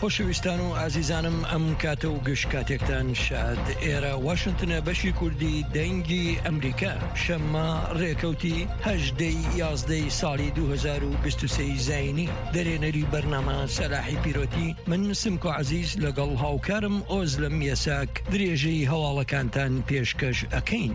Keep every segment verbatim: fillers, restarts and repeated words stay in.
خۆشەویستان و ئازیزانم ئەم کاتە و گشت کاتێکتان شاد. ئێرە واشنگتنە بەشی کوردی دەنگی ئەمریکا شەممە ڕێکەوتی هەژدەی یازدەی ساڵی دوو هەزار و بیست و سێ زاینی دەرێنەری بەرنامە سەلاحی پیرۆتی من سمکۆ عەزیز لەگەڵ هاوکارم ئۆزلەم یەساک درێژەی هەواڵەکانتان پێشکەش ئەکەین.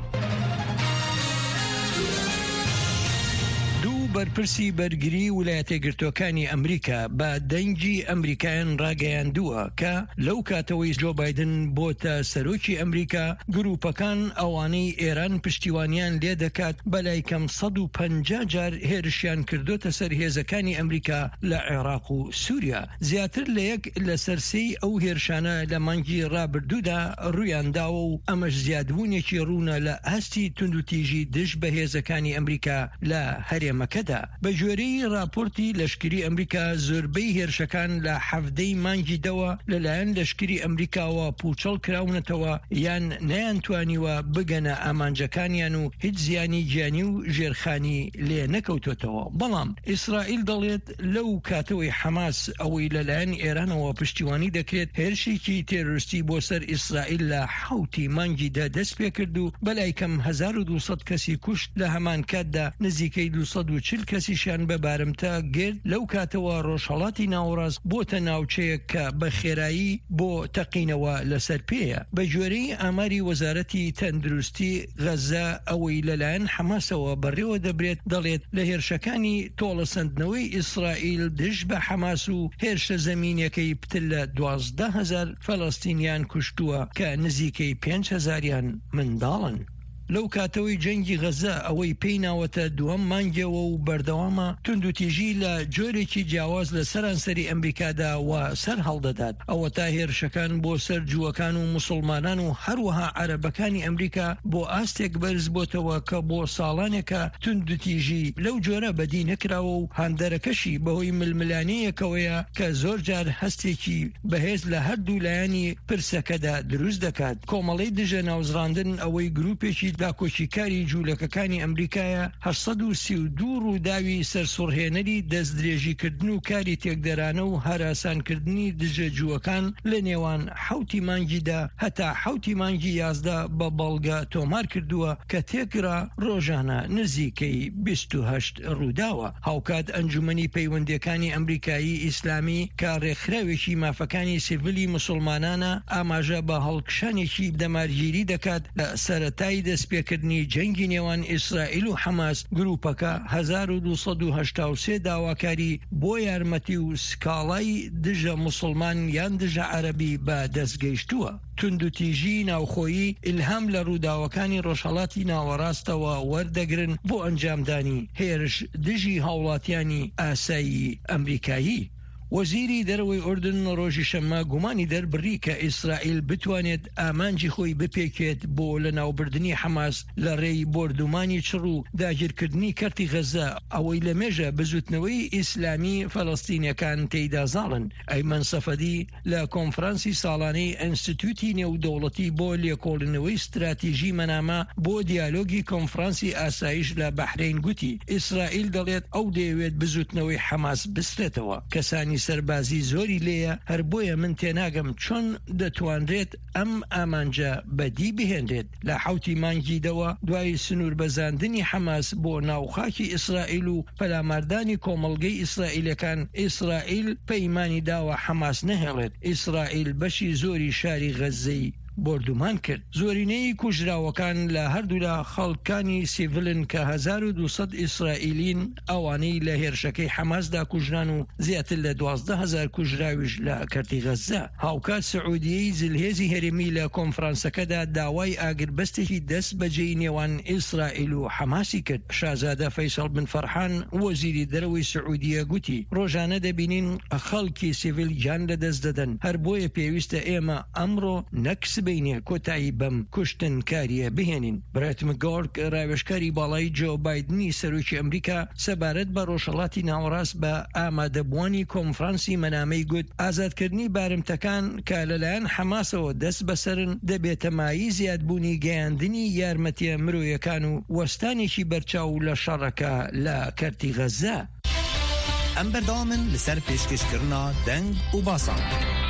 بەرپرسی بەرگری ویلایەتە یەکگرتووەکانی ئەمریکا بە دەنگی ئەمریکایان ڕاگەیاندووە کە لەو کاتەوەی جۆ بایدن بۆتە سەرۆکی ئەمریکا گروپەکان ئەوانەی ئێران پشتیوانیان لێ دەکات بەلای کەم سەد و پەنجا جار هێرشیان کردوتە سەر هێزەکانی ئەمریکا لە عێراق و سووریا. زیاتر لە یەک لە سەرسەی ئەو هێرشانە لە مانگی ڕابردوودا ڕوویانداوە و ئەمەش زیادبوونێکی ڕوونە لە ئاستی توندوتیژی دژ بە هێزەکانی ئەمریکا لە هەرێمەکە. بە جۆرەی راپۆرتی لەشکری ئەمریکا زۆربەی هێرشەکان لە حەڤدەی مانگی دەوە لەلایەن لەشکری ئەمریکاوە پوچەڵ کراونەتەوە یان نەیانتوانیوە بگەنە ئامانجەکانیان و هیچ زیانی گیانی و ژێرخانی لێ نەکەوتوتەوە. بەڵام ئیسرائیل دەڵێت لەو کاتەوەی حەماس ئەوەی لەلایەن ئێرانەوە پشتیوانی دەکرێت هێرشێکی تێرۆریستی بۆ سەر ئیسرائیل لە حەوتی مانگیدا دەست پێ کرد و بەلای کەم هەزار و دووسەد کەسی کوشت لە هەمان کاتدا نزیکەی دووسەد و چل کەسیشان بە بارمتە گرت. لەو کاتەوە ڕۆژهەڵاتی ناوەڕاست بۆتە ناوچەیەک کە بە خێرایی بۆ تەقینەوە لەسەر پێیە. بە جۆرەی ئاماری وەزارەتی تەندروستی غەزە ئەوەی لەلایەن حەماسەوە بەڕێوە دەبرێت دەڵێت لە هێرشەکانی تۆڵەسەندنەوەی ئیسرائیل دژ بە حەماس و هێرشە زەمینیەکەی پتر لە دوازدە هەزار فەڵەستینیان کوشتووە کە نزیکەی پێنج هەزاریان منداڵن. لەو کاتەوەی جەنگی غەزە ئەوەی پێی ناوەتە دووەم مانگەوە و بەردەوامە توندوتیژی لە جۆرێکی جیاواز لە سەرانسەری ئەمریکادا و سەر هەڵدەدات. ئەوە تا هێرشەکان بۆ سەر جووەکان و موسڵمانان و هەروەها عەرەبەکانی ئەمریکا بۆ ئاستێک بەرز بۆتەوە کە بۆ ساڵانێکە توندوتیژی لەو جۆرە بەدی نەکراوە و هاندەرەکەشی بەهۆی ململانەیەکەوەیە کە زۆر جار هەستێکی بەهێز لە هەردوو لایەنی پرسەکەدا دروست دەکات. کۆمەڵەی دژە ناوزڕاندن ئەوەی گروپێکی داکۆچیکاری جوولەکەکانی ئەمریکایە هەشت سەد و سی و دوو ڕووداوی سەرسوڕهێنەری دەستدرێژیکردن و کاری تێکدەرانە و هەراسانکردنی دژە جووەکان لە نێوان حەوتی مانگیدا هەتا حەوتی مانگی یازدە بە بەڵگە تۆمار کردووە کە تێکرا ڕۆژانە نزیکەی بیست و هەشت ڕووداوە. هاوکات ئەنجومەنی پەیوەندیەکانی ئەمریکایی ئیسلامی کە ڕێکخراوێکی مافەکانی سیڤیلی موسڵمانانە ئاماژە بە هەڵکشانێکی دەمارگیری دەکات لە سەرەتای دەست پێکردنی جەنگی نێوان ئیسرائیل و حەماس گروپەکە هەزار و دووسەد و هەشتا و سێ داواکاری بۆ یارمەتی و سکاڵای دژە موسڵمان یان دژە عەرەبی بە دەستگەیشتووە. توندوتیژی ناوخۆیی ئیلهام لە ڕووداوەکانی ڕۆژهەڵاتی ناوەڕاستەوە وەردەگرن بۆ ئەنجامدانی هێرش دژی هاوڵاتیانی ئاسایی ئەمریکایی. وەزیری دەرەوەی ئوردن ڕۆژی شەممە گومانی دەربڕی کە ئیسرائیل بتوانێت ئامانجی خۆی بپێکێت بۆ لە ناوبردنی حەماس لە ڕێی بردومانی چڕ و داگیرکردنی کەرتی غەزە ئەوەی لە مێژە بزوتنەوەی ئیسلامی فەڵەستینیەکان تێیدا زاڵن. ئەیمەن سەفەدی لە کۆنفرانسی ساڵانەی ئینستیتوتی نێودەوڵەتی بۆ لێکۆڵینەوەی ستراتیژی مەنامە بۆ دیالۆگی کۆنفرانسی ئاسایش لە بەحرین گوتی ئیسرائیل دەڵێت ئەو دەیەوێت بزوتنەوەی حەماس بسترێتەوە. کەسانی سەربازی زۆری لێیە هەر بۆیە من تێناگەم چۆن دەتوانرێت ئەم ئامانجە بەدی بهێنرێت. لە حەوتی مانگیدەوە دوای سنوور بەزاندنی حەماس بۆ ناوخاکی ئیسرائیل و پەلاماردانی کۆمەڵگەی ئیسرائیلەکان ئیسرائیل پەیمانی داوە حەماس نەهێڵێت. ئیسرائیل بەشی زۆری شاری غەزەی بردومان کرد. زۆرینەی کوژراوەکان لە هەردوولا خەڵکانی سیڤلن کە هەزار و دووسەد ئیسرائیلین ئەوانەی لە هێرشەکەی حەماسدا کوژران و زیاتر لە دوازدە هەزار کوژراویش لە کەرتی غەزە. هاوکات سعودیەی زلهێزی هەرێمی لە کۆنفرانسەکەدا داوای ئاگربەستێکی دەست بەجێی نێوان ئیسرائیل و حەماسی کرد. شازادە فەیسەڵ بن فەرحان وەزیری دەرەوەی سعودیە گوتی ڕۆژانە دەبینین خەڵکی سیڤیل گیان لەدەست دەدەن، هەر بۆیە پێویستە ئێمە ئەمڕۆ نەکس بینێ کۆتایی بەم کوشتن کاریە بهێنین. برێت مگۆرک ڕاوێژکاری باڵای جۆ بایدنی سەرۆکی ئەمریکا سەبارەت بە ڕۆژهەڵاتی ناوەڕاست بە ئامادەبوانی کۆنفرانسی مەنامەی گوت ئازادکردنی بارمتەکان کە لەلایەن حەماسەوە دەست بەسەرن دەبێتە مایی زیادبوونی گەیاندنی یارمەتیە مرۆیەکان و وەستانێکی بەرچاو لە شەڕەکە لە کەرتی غەزە. ئەم بەردەوامن لەسەر پێشکەشکردنا دەنگ و باسان.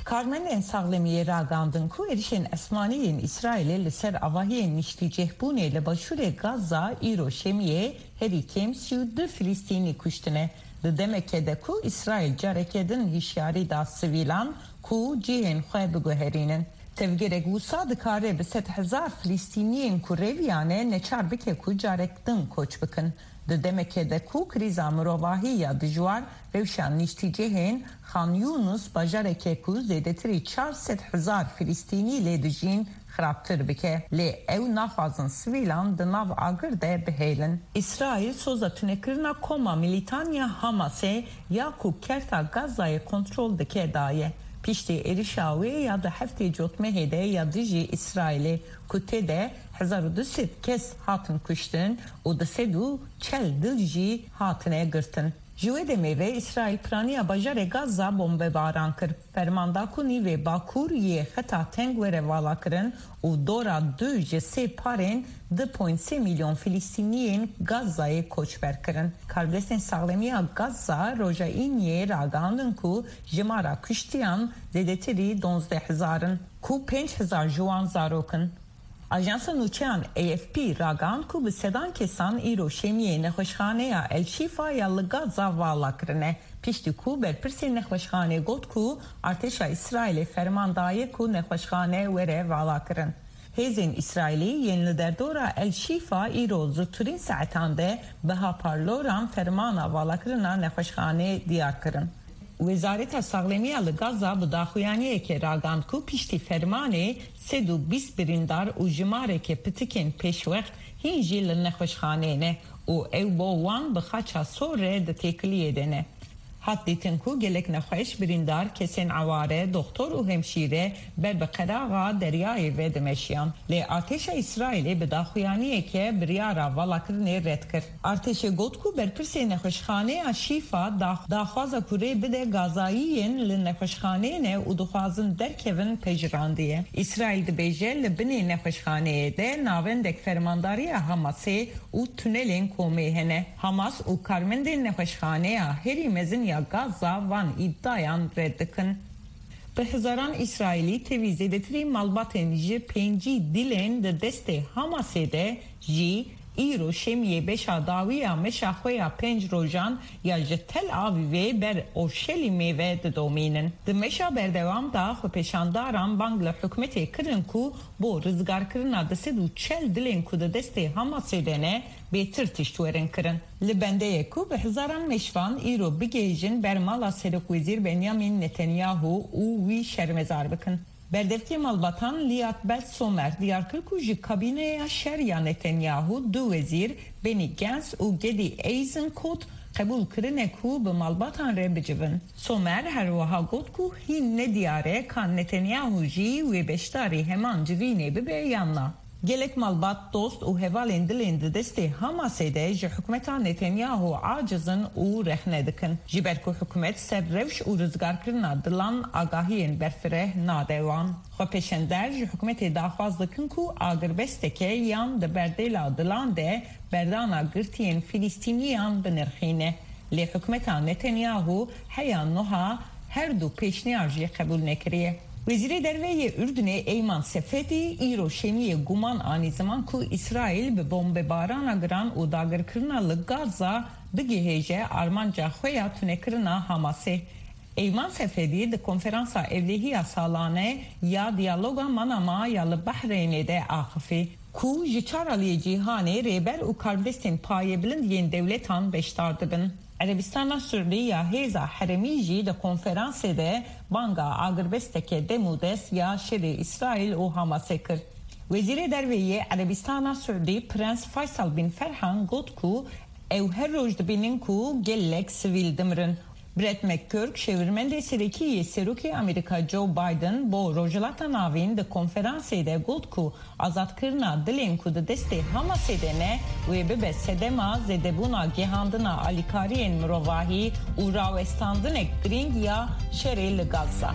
Karmen sağlamiye ragandın ku erişen esmaniyen İsrail'e liser avahiyen nişticehbune le başure Gaza iro şemiye heri kemsiyu de Filistini kuştine. De demeke de ku İsrail carekedin hişyari da sivilan ku cihen xwe biguherînin. Tevgerek wisa dikare bi sed hezar Filistîniyên ku reviyane neçar bike ku carek din koç bikin. Di demeke de ku krîza mirovahî ya dijwar rewşan nîştîcehên Xan Yunus bajareke ku zêdetirî çar sed hezar Filistînî lê dijîn xirabtir bike. Lê ew naxwazin sivîlan di nav agir de bihêlin. İsrail soza tunekirina koma milîtanya Hamasê ya ku kerta Gazayê kontrol dike daye. Piştî êrişa ya da heftê cotmehê de ya dijî İsrailê ku tê de hezar û du sed kes hatin kuştin û di sed û çel dil jî hatine girtin. Ji wê demê ve İsrail piraniya bajarê Gaza bombebaran kir. Fermanda ku nîvê Bakur yê xeta teng were valakirin û dora du ji sê parên di point sê milyon Filistîniyên Gazayê koçber kirin. Kardeşên sağlamiya Gaza roja îniyê ragandin ku jimara kuştiyan zêdetirî donzdeh hezarin ku pênc hezar jiwan zarokin. Ajansa nûçeyan A F P ragand ku bi sedan kesan îro şemiyê nexweşxaneya El Şifa ya li Gaza vala kirine. Piştî ku berpirsê nexweşxanê got ku artêşa İsrailê ferman daye ku nexweşxane were vala kirin. Hêzên İsrailî yên li derdora El Şifa îro zûtirîn saetan de biha parloran fermana valakirina nexweşxanê diyar kirin. Wezareta Sağlamiya li Gaza bi daxuyaniyeke ragand ku piştî fermanê sed û bîst birîndar û jimareke pitikên pêşwext hîn jî li nexweşxaneyê ne û ew bo wan bi xaça sorê di têkiliyê de ne. Hat dîtin ku gelek nexweş birîndar kesên aware, doktor û hemşîre ber bi qeraxa deryayê ve dimeşiyan. Lê artêşa İsrailê bi daxuyaniyeke biryara valakirinê red kir. Artêşê got ku berpirsê nexweşxaneya Şîfa daxwaza ku rê bide Gazayiyên li nexweşxaneyê û dixwazin derkevin pejrandiye. İsrail dibêje li binê nexweşxaneyê de navendek fermandariya Hamasê û tunelên komê hene. Hamas û karmendên nexweşxaneya herî mezin ya Gaza van iddiayan reddikin. Bi hezaran İsrailî tevî zêdetirî malbatên ji pêncî dilên di destê Hamasê de jî îro şemiyê beşa dawiya meşa xwe ya pênc rojan ya ji Tel Avivê ber Orşelîmê ve didomînin. Di meşa berdewam da xwepêşandaran bang li hikûmetê kirin ku bo rizgarkirina di sed û çel dilên ku di destê Hamasê de ne bêtir tiştwerin kirin. Li bendeyê ku bi hezaran meşvan îro bigêjin ber mala Serokvezîr Benyamin Netanyahu û wî şermezar bikin. Berdevkê malbatan Liat Bet Somer diyar kir ku ji kabîneya şerya Netanyahu du wezîr Benny Gantz û Gedi Eisenkot qebûl kirine ku bi malbatan re bicivin. Somer her wiha got ku hîn nediyare ka Netanyahu jî wê beşdarî heman civînê bibe yanna. Gelek malbat dost û hevalên dilên di destê Hamasê de ji hikûmeta Netanyahu acizin û rexne dikin. Ji ber ku hikûmet ser rewş û rizgarkirina dilan agahiyên berfireh nade wan. Xwepêşender ji hikûmetê daxwaz dikin ku agirbesteke yan di berdêla dilan de berdana girtiyên Filîstîniyan binirxîne. Lê hikûmeta Netanyahu heya niha her du pêşniyar jî qebûl nekiriye. Vezîrê derveyê Ürdünê Eyman Sefedî îro şemiyê guman anî zaman ku İsrail bi bombebarana giran û dagirkirina li Gaza bigihêje armanca xwe ya tunekirina Hamasê. Eyman Sefedî di konferansa evlehiya salane ya diyaloga Manama ya li Behreyinê de axifî ku ji çar aliyê cîhanê rêber û kardeşên payêbilind yên dewletan beşdar dibin. Arabistana Sûrî ya hêza heremî jî di konferansê de banga agirbesteke demudes ya şerê İsrail û Hamasê kir. Wezîrê derveyê Arabistana Sûrî Prens Faysal bin Ferhan got ku ew her roj dibînin ku gelek sivîl dimirin. Brett McGurk şevirmendê serokiyê Serokê Amerîka Joe Biden bo rojilata navîn di konferansê de got ku azadkirina dilên ku di destê Hamasê de ne wê bibe sedema zêdebûna gihandina alîkariyên mirovahî û rawestandinek girîng ya şerê li Gaza.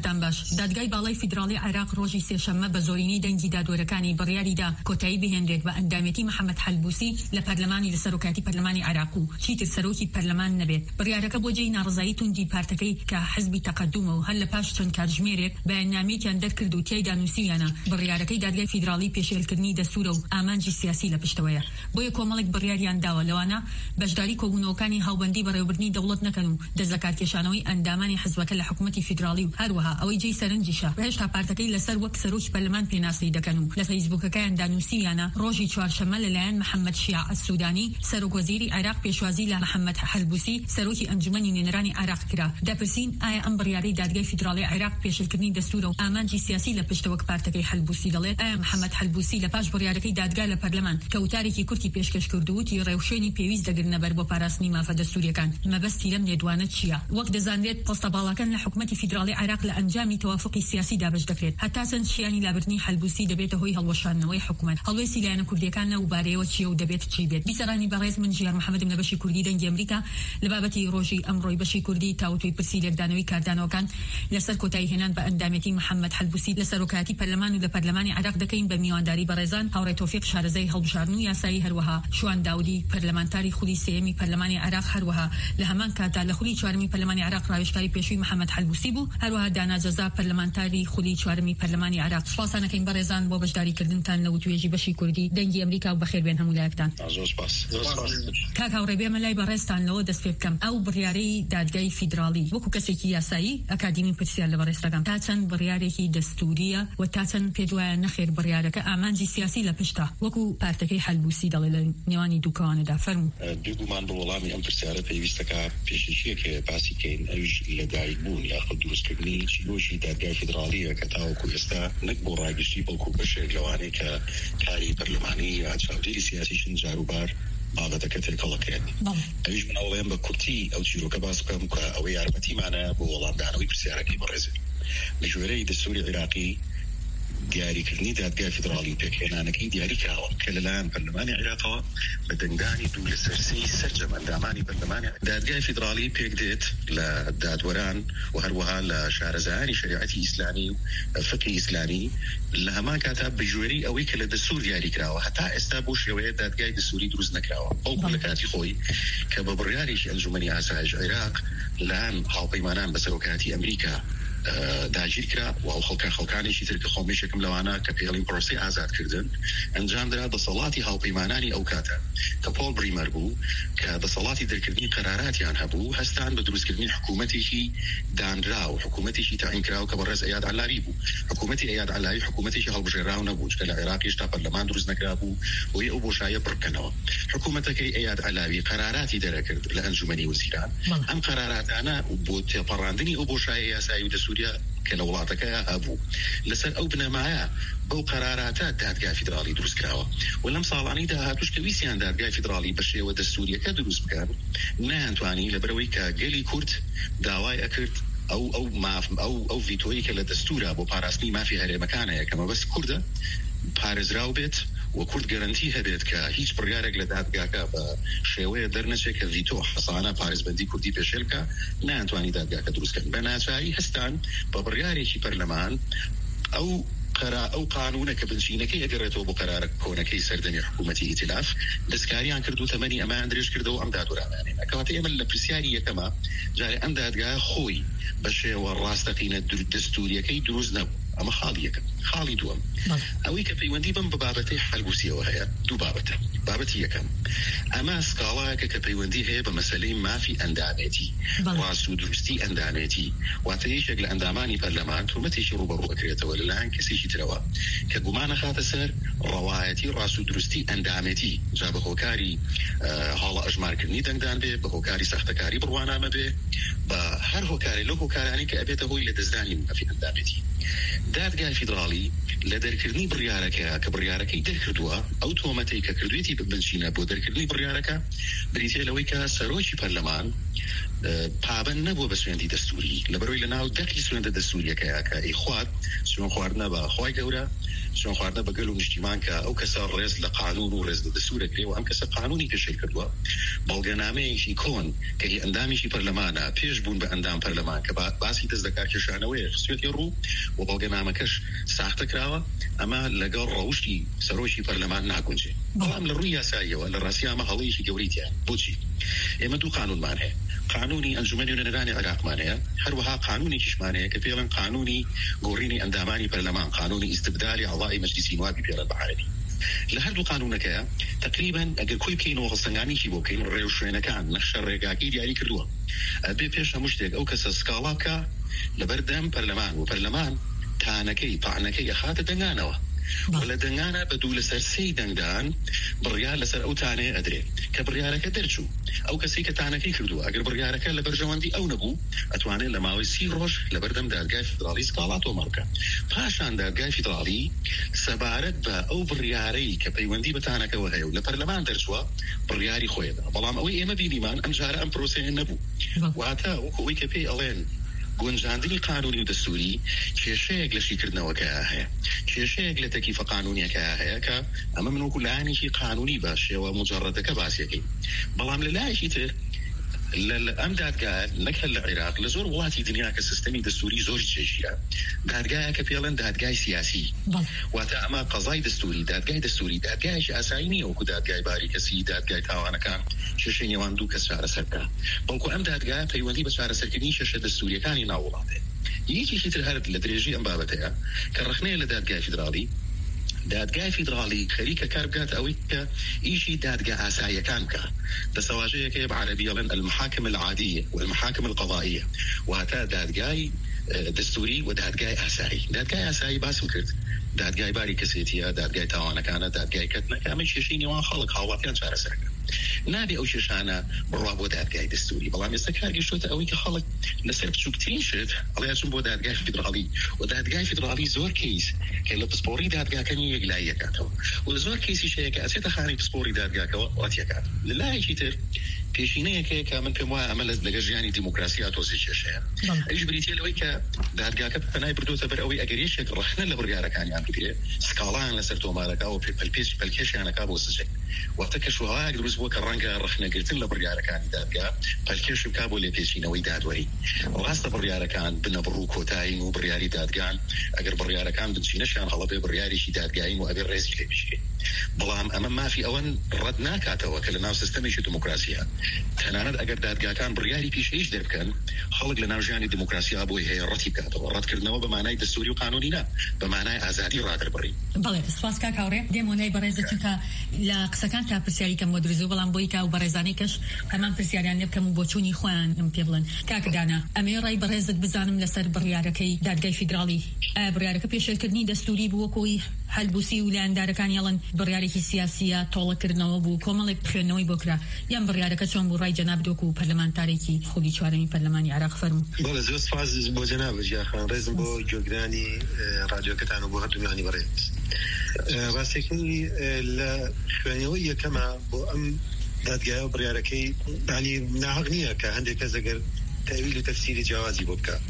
سەرتان باش دادگای باڵای فیدراڵی عێراق ڕۆژی سێشەممە بە زۆرینەی دەنگی دادوەرەکانی بڕیاریدا کۆتایی بهێنرێت بە ئەندامەتی محەممەد حەلبوسی لە پەرلەمانی لە سەرۆکاتی پەرلەمانی عێراق و چیتر سەرۆکی پەرلەمان نەبێت. بڕیارەکە بۆ جێی ناڕزایی توندی پارتەکەی کە حزبی تەقەدومە و هەر لە پاش چەند کاتژمێرێک بەیاننامەیەکیان دەرکرد و تیایدا نووسیانە بڕیارەکەی دادگای فیدراڵی پێشێلکردنی دەستورە و ئامانجی سیاسی لە پشتەوەیە. بۆیە کۆمەڵێک بڕیاریان داوە لەوانە بەشداری کۆبوونەوەکانی هاوبەندی بەڕێوەبردنی دەوڵەت نەکەن و دەست لە کارکێشانەوەی ئەندامانی حزبەکە لە حکوومەتی فیدراڵی و هەروەها ئەوەی جێی سەرنجیشە هێشتا پارتەکەی لەسەر وەک سەرۆکی پەرلەمان پێناسەی دەکەن و لە فەیسبووکەکەیان دانووسیانە ڕۆژی چوارشەممە لەلایەن محەممەد شیع ئەسسودانی سەرۆکوەزیری عێراق پێشوازی لە محەممەد حەلبوسی سەرۆکی ئەنجومەنی نوێنەرانی عێراق کرا. دەپرسین ئایا ئەم بڕیارەی دادگای فیدراڵی عێراق پێشێلکردنی دەستورە و ئامانجی سیاسی لە پشتەوەک پارتەکەی حەلبوسی دەڵێت ئایا محەممەد حەلبوسی لە پاش بڕیارەکەی دادگا لە پەرلەمان کەوتارێکی کورتی پێشکەش کردووتی ڕێوشێنی پێویست دەگرنە بەر بۆ پاراستنی مافە دەستوریەکان مەبەستی لەم نێدوانە چییە؟ وەک دەزانرێت پۆستە باڵەکان لە حکوومەتی فیدراڵی عێراق لە ئەنجامی تەوافقی سیاسی دابش دەکرێت هەتا چەند شیانی لابردنی حەلبوسی دەبێتە هۆی هەڵوەشاندنەوەی حکوومەت. هەڵوێستی لایەنە کوردیەکان نەوبارەیەوە چیە و دەبێت چی بێت؟ بیسەرانی بەڕێز من ژیار محەممەدم لە بەشی کوردی دەنگی ئەمریکا لە بابەتی ڕۆژی ئەمڕۆی بەشی کوردی تاوتوی پرسی لێکدانەوەی کاردانەوەکان لەسەر کۆتایی هێنان بە ئەندامەتی محەممەد حەلبوسی لە سەرۆکاتی پەرلەمان و لە پەرلەمانی عێراق دەکەین بە میوانداری بەڕێزان هاوڕێ تۆفیق شارەزای هەڵبژاردن و یاسایی هەروەها شوان داودی پەرلەمانتاری خولی سێمی پەرلەمانی عێراق هەروەها لە هەمان کاتا لە خولی چوارمی پەرلەمانی عێراق ڕاوێژکاری پێشووی محەممەد حەلبوسی بوو هەروەها دانا جەزا پەرلەمانتاری خولی چوارمی پەرلەمانی عێراق. سپاسانەکەین بەڕێزان بۆ بەشداریکردنتان لە وتوێژی بەشی کوردی دەنگی ئەمریکا و بەخێربێن هەموو لایەکتان. کاک هاوڕێ بێمە لای بەڕێزتان لەوە دەست پێ بکەم ئەو بڕیارەی دادگای فیدراڵی وەکو کەسێکی یاسایی ئەکادیمی پرسیار لە بەڕێستەکەم تا چەند بڕیارێکی دەستوریە و تا چەند پێ وایە نەخێر بڕیارەکە ئامانجی سیاسی لە پشتە وەکو پارتەکەی حەلبوسی دەڵێ لە نێوانی دووکەوانەدا فەرموو. دووگومان بە وەڵامی ئەم پرسیارە پێویستەکە پێشنیشیەکە باسی کەین ئەویش لەدایک بوون یاخود دروستکردنی چیرۆژی دادگای فیدراڵیە کە تاوەکو ئێستا نەک بۆ ڕاگشتی بەڵکو بەشێک لەوانەیە کە کاری پەرلەمانی یا چاودێری سیاسیشن جاروبار بابەتەکە تێکەڵەکەن. ئەویش منەوەڵێن بە کورتی ئەو چیرۆکە باس بکەم کە ئەوەی یارمەتیمانە بۆ وەڵامدانەوەی پرسیارەکەی بەڕێزن. لە ژێرەی دەستوری عێراقی دیاریکردنی دادگای فیدراڵی پێکهێنانەکەی دیاری کراوە کە لەلایەن پەرلەمانی عێراقەوە بە دەنگدانی دوو لە سەرسی سەرجەم ئەندامانی پەرلەمانی دادگای فیدراڵی پێک دێت لە دادوەران و هەروەها لە شارەزایانی شریعەتی ئیسلامی و فقی ئیسلامی لە هەمان کاتا بژوێری ئەوەی کە لە دەستور دیاری کراوە هەتا ئێستا بۆ شێوەیە دادگای دەستوری دروست نەکراوە بەڵکو لە کاتی خۆی کە بە بڕیارێکی ئەنجومەنی ئاسایش عێراق لەلایەن هاوپەیمانان بە سەرۆکاتی ئەمریکا داگیر کرا و ئەو خەڵکان خەڵکانێکی تر کە خۆمێشێکم لەوانە کە پێڵین پرۆسی ئازادکردن ئەنجامدرا دەسەڵاتی هاوپەیمانانی ئەو کاتە کە پۆل بریمەر بوو کە دەسەڵاتی دەرکردنی قەراراتیان هەبوو هەستان بە دروستکردنی حکوومەتێکی دانرا و حکوومەتێکی تاعین کراوە کە بەڕێز ئەیاد عەلاوی بوو. حکوومەتی ئەیاد عەلاوی حکوومەتێکی هەڵبژێراو نەبوو کە لە عێراقیش تا پەرلەمان دروست نەکرا بوو بۆیە ئەو بۆشایە بڕکەنەوە. حکوومەتەکەی ئەیاد عەلاوی قەراراتی دەرەکرد لە ئەنجومەنی وەزیران ئەم قەراراتانە بۆ تێپەڕاندنی ئەو بۆشایە یاسایی و دەستوریە کە لە وڵاتەکە هەبوو لەسەر ئەو بنەمایە بەو قەراراتە دادگای فیدراڵی دروست کراوە و لەم ساڵانی داهاتوش کە ویسیان دادگای فیدراڵی بە شێوە دەستوریەکە دروست بکەن نەیانتوانی لەبەرەوەی کە گەلی کورد داوای ئەکرد ئەو ئەو ماف ئەو ئەو ڤیتۆیی کە لە دەستورە بۆ پاراستنی مافی هەرێمەکانەیە کە مەبەست کوردە پارێزراو بێت و کورد گەرانتی هەبێت کە هیچ بڕیارێک لە دادگاکە بە شێوەیە دەرنەچێت کە ڤیتۆ حەسانە پارێزبەندی کوردی پێشێلکە نەیانتوانی دادگاکە دروستکەن بە ناچاری هەستان بە بڕیارێکی پەرلەمان ئەو قەرا ئەو قانونە کە بنشینەکەی ئەگەڕێتەوە بۆ قەرارە کۆنەکەی سەردەمی حکوومەتی ئیتیلاف دەستکاریان کرد و تەمەنی ئەمان درێژ کردەوە ئەم دادوەرانانێنە کەواتە ئێمە لە پرسیاری یەکەمە جارێ ئەم دادگایە خۆی بە شێوە ڕاستەقینە دەستوریەکەی دروست نەبوو. ئەمە خاڵی یەکەم. خاڵی دووەم ئەوەی کە پەیوەندی بم بە بابەتەی حەلبوسیەوە هەیە دوو بابەتە. بابەتی یەکەم ئەمە سکاڵایەکە کە پەیوەندی هەیە بە مەسەلەی مافی ئەندامێتی ڕاست و دروستی ئەندامێتی واتە یەکێک لە ئەندامانی پەرلەمان تۆمەتێکی ڕوبەڕوو ئەکرێتەوە لەلایەن کەسێکی ترەوە کە گومانە خاتە سەر ڕەوایەتی ڕاست و دروستی ئەندامێتی جا بە هۆکاری هاڵە ئەژمارکردنی دەنگدان بێ بە هۆکاری سەختەکاری بڕوانامە بێ بە هەر هۆکارێک لەو هۆکارانی کە ئەبێتە هۆی لە دەستدانی مافی ئەندامێتی. دادگای فیدراڵی لە دەرکردنی بڕیارەکە کە بڕیارەکەی دەرکردووە ئەو تۆمەتەی کە کردوێتی بنشینە بۆ دەرکردنی بڕیارەکە بریتێ لەوەی کە سەرۆکی پەرلەمان پابند نەبووە بە سوێندی دەستوری لەبەرەوەی لەناو دەقی سوێندە دەستوریەکەیە کە ئەی خوات سوێن خواردنە بە خۆی گەورە سوێن خواردنە بە گەل و نیشتیمان کە ئەو کەسە ڕێز لە قانون و ڕێز لە دەستورەکرێ و ئەم کەسە قانونی پێشەی کردووە بەڵگەنامەیەکی کۆن کە هی ئەندامیشی پەرلەمانە پێش بوون بە ئەندام پەرلەمان کە باسی دەست دەکات کێشانەوەی خسوێتی ڕوو و بەڵگەنامەکەش ساختە کراوە ئەمە لەگەڵ ڕەوشی سەرۆکی پەرلەمان ناگونجێ بەڵام لە ڕووی یاساییەوە لە ڕاستی ئەمە هەڵەیەکی گەوریتیان بۆچی ئێمە دوو قانونمان هەیە قانونی ئەنجومەنی نوێنەرانی عێراقمان هەیە هەروەها قانونی کیشمان هەیە کە پێڵن قانونی گۆڕینی ئەندامانی پەرلەمان قانونی ئیستبدالی ئەعضای مەجلیسی نوابی پێڵن بە عەرەبی لە هەردوو قانونەکەیە تقریبا ئەگەر کۆی بکەینەوە هەڵسەنگانیشی بۆ بکەین ڕێو شوێنەکان نەخشە ڕێگاکەی دیاری کردووە بێ پێش هەموو شتێک ئەو کەسە سکاڵا بکە لەبەردەم پەرلەمان و پەرلەمان تانەکەی پاعنەکەی ئەخاتە دەنگانەوە و لە دەنگانە بە دوو لەسەر سێی دەنگدان بڕیار لەسەر ئەو تانەیە ئەدرێت کە بڕیارەکە دەرچوو ئەو کەسی کە تانەکەی کردووە ئەگەر بڕیارەکە لە بەرژەوەندی ئەو نەبوو ئەتوانێت لە ماوەی سی ڕۆژ لە بەردەم دادگای فیدراڵی سکاڵا تۆمار بکە پاشان دادگای فیدراڵی سەبارەت بە ئەو بڕیارەی کە پەیوەندی بە تانەکەەوە هەیە و لە پەرلەمان دەرچووە بڕیاری خۆیەدا بەڵام ئەوەی ئێمە بینیمان ئەم جارە ئەم پرۆسەیە نەبوو واتە وەکەوەی کە پێی ئەڵێن گونجاندنی قانونی و دەستوری کێشەیەک لە شیکردنەوەکە هەیە کێشەیەک لە تەکیفە قانونیەکە هەیە کە ئەمە من وەکو لایەنێکی قانونی بە شێوە مجەڕەدەکە باسیەکەی بەڵام لە لایەکی تر ئەم دادگای نەک لە عێراق لە زۆر وڵاتی دنیا کە سیستەمی دەستوری زۆری چێژیە دادگایە کە پێڵەن دادگای سیاسی واتە ئەمە قەزای دەستوری دادگای دەستوری دادگایش ئاسایی نییە وەکو دادگای باری کەسی دادگای تاوانەکان کێشەی نێوان دوو کەس چارەسەرکە بەڵکو ئەم دادگای پەیوەندی بە چارەسەرکردنی کێشە دەستوریەکانی ناوڵاتێ یەکێکی تر هەر لە درێژی ئەم بابەتەیە کە ڕخنەیە لە دادگای فیدراڵی دادگای فیدراڵی خەریکە کار بکات ئەوەی کە ئیشی دادگا ئاساییەکان بکە دەسەواژەیەکەیە بە عەرەبی ئەڵێن المحاكم العادية والمحاكم القضائية وهەتا دادگای دەستوری و دادگای ئاسایی دادگای ئاسایی باسم کرد دادگای باری کەسێتیە دادگای تاوانەکانە دادگای کەتنەکە ئەمە کێشەی نێوان خەڵک هاوڵاتیان چارەسەرەکە نابێ ئەو کێشانە بڕوا بۆ دادگای دەستوری بەڵام ئێستا کارگەشتووەتە ئەوەی کە خەڵک لەسەر بچووکترین شت ئەڵێ بۆ دادگای فیدراڵی و دادگای فیدراڵی زۆر کەیس کە لە پسپۆڕی دادگاکەنی یەکلایی یەکاتەوە و زۆر کەیسی شەیە کە ئەچێتە خانەی پسپۆڕی دادگاکەوە ڕەتیەکات لە لایەکی تر پێشینەیەکەیە کە من پێم وایە ئەمە لەگەڵ ژیانی دیموکراسیا تۆزی کێشەیە ئەویش بریتیە لەوەی کە دادگاکە پەنای بردوتە بەر ئەوەی ئەگەر یەکێک ڕەخنە لە بڕیارەکانیان بکرێ سکاڵان لەسەر تۆمارەکە و پەلپێش پەلکێشیانەکە بۆ سزەی واتە کە شوهەیەک دروست بووە کە ڕەنگە ڕەخنەگرتن لە بڕیارەکانی دادگا پەلکێش بکا بۆ لێپێچینەوەی دادوەری ڕاستە بڕیارەکان بنە بڕوو کۆتایین و بڕیاری دادگان ئەگەر بڕیارەکان بچینەشیان هەڵەبێ بڕیارێکی دادگاین و ئەبێ ڕێزی لێ بشێ بەڵام ئەمە مافی ئەوەن ڕەت ناکاتەوە کە لە ناو سیستەمێکی دیموکراسیە تەنانەت ئەگەر دادگاکان بڕیاری پیشەیش دەربکەن خەڵک لە ناو ژیانی دیموکراسیا بۆی هەیە ڕەتی بکاتەوە ڕەتکردنەوە بە مانای دەستوری و قانونی نا بە مانای ئازادی ڕادەربڕی بەڵێ سپاس کاک هاوڕێ دێمۆنەی بەڕێزە چونکە لە قسەکان تا پرسیاری کەم بۆ دروست بەڵام بۆی کا و بەڕێزانەی کەش هەمان پرسیاریان لێ بکەم و بۆ چوونی خۆیان پێ بڵێن کاکدانا ئەمێ ڕای بەڕێزت بزانم لەسەر بڕیارەکەی دادگای فیدراڵی بڕیارەکە پێشێلکردنی دەستوری بووە کۆی هەلبوسی و لایەندارەکان یاڵن بڕیارێکی سیاسیە تۆڵەکردنەوە بوو کۆمەڵێک خوێندنەوەی بۆ کرا یان بڕیارەکە چۆن بوو ڕای جەناب دۆک و پەرلەمانتارێکی خودی چوارەمی پەرلەمانی عێراق فەرموو بەڵێ زۆر سپاس بۆ جەناب ژیاخان ڕێزم بۆ جۆگرانی رادیۆکەتان و بۆ هەردوومیانی بەڕێز ڕاستێکی لە خوێنەوەی یەکەمە بۆ ئەم دادگایە و بڕیارەکەی ینی ناحەق نییە کە هەندێک کەس ئەگەر تەویل و تەفسیری جیاوازی بۆ بکە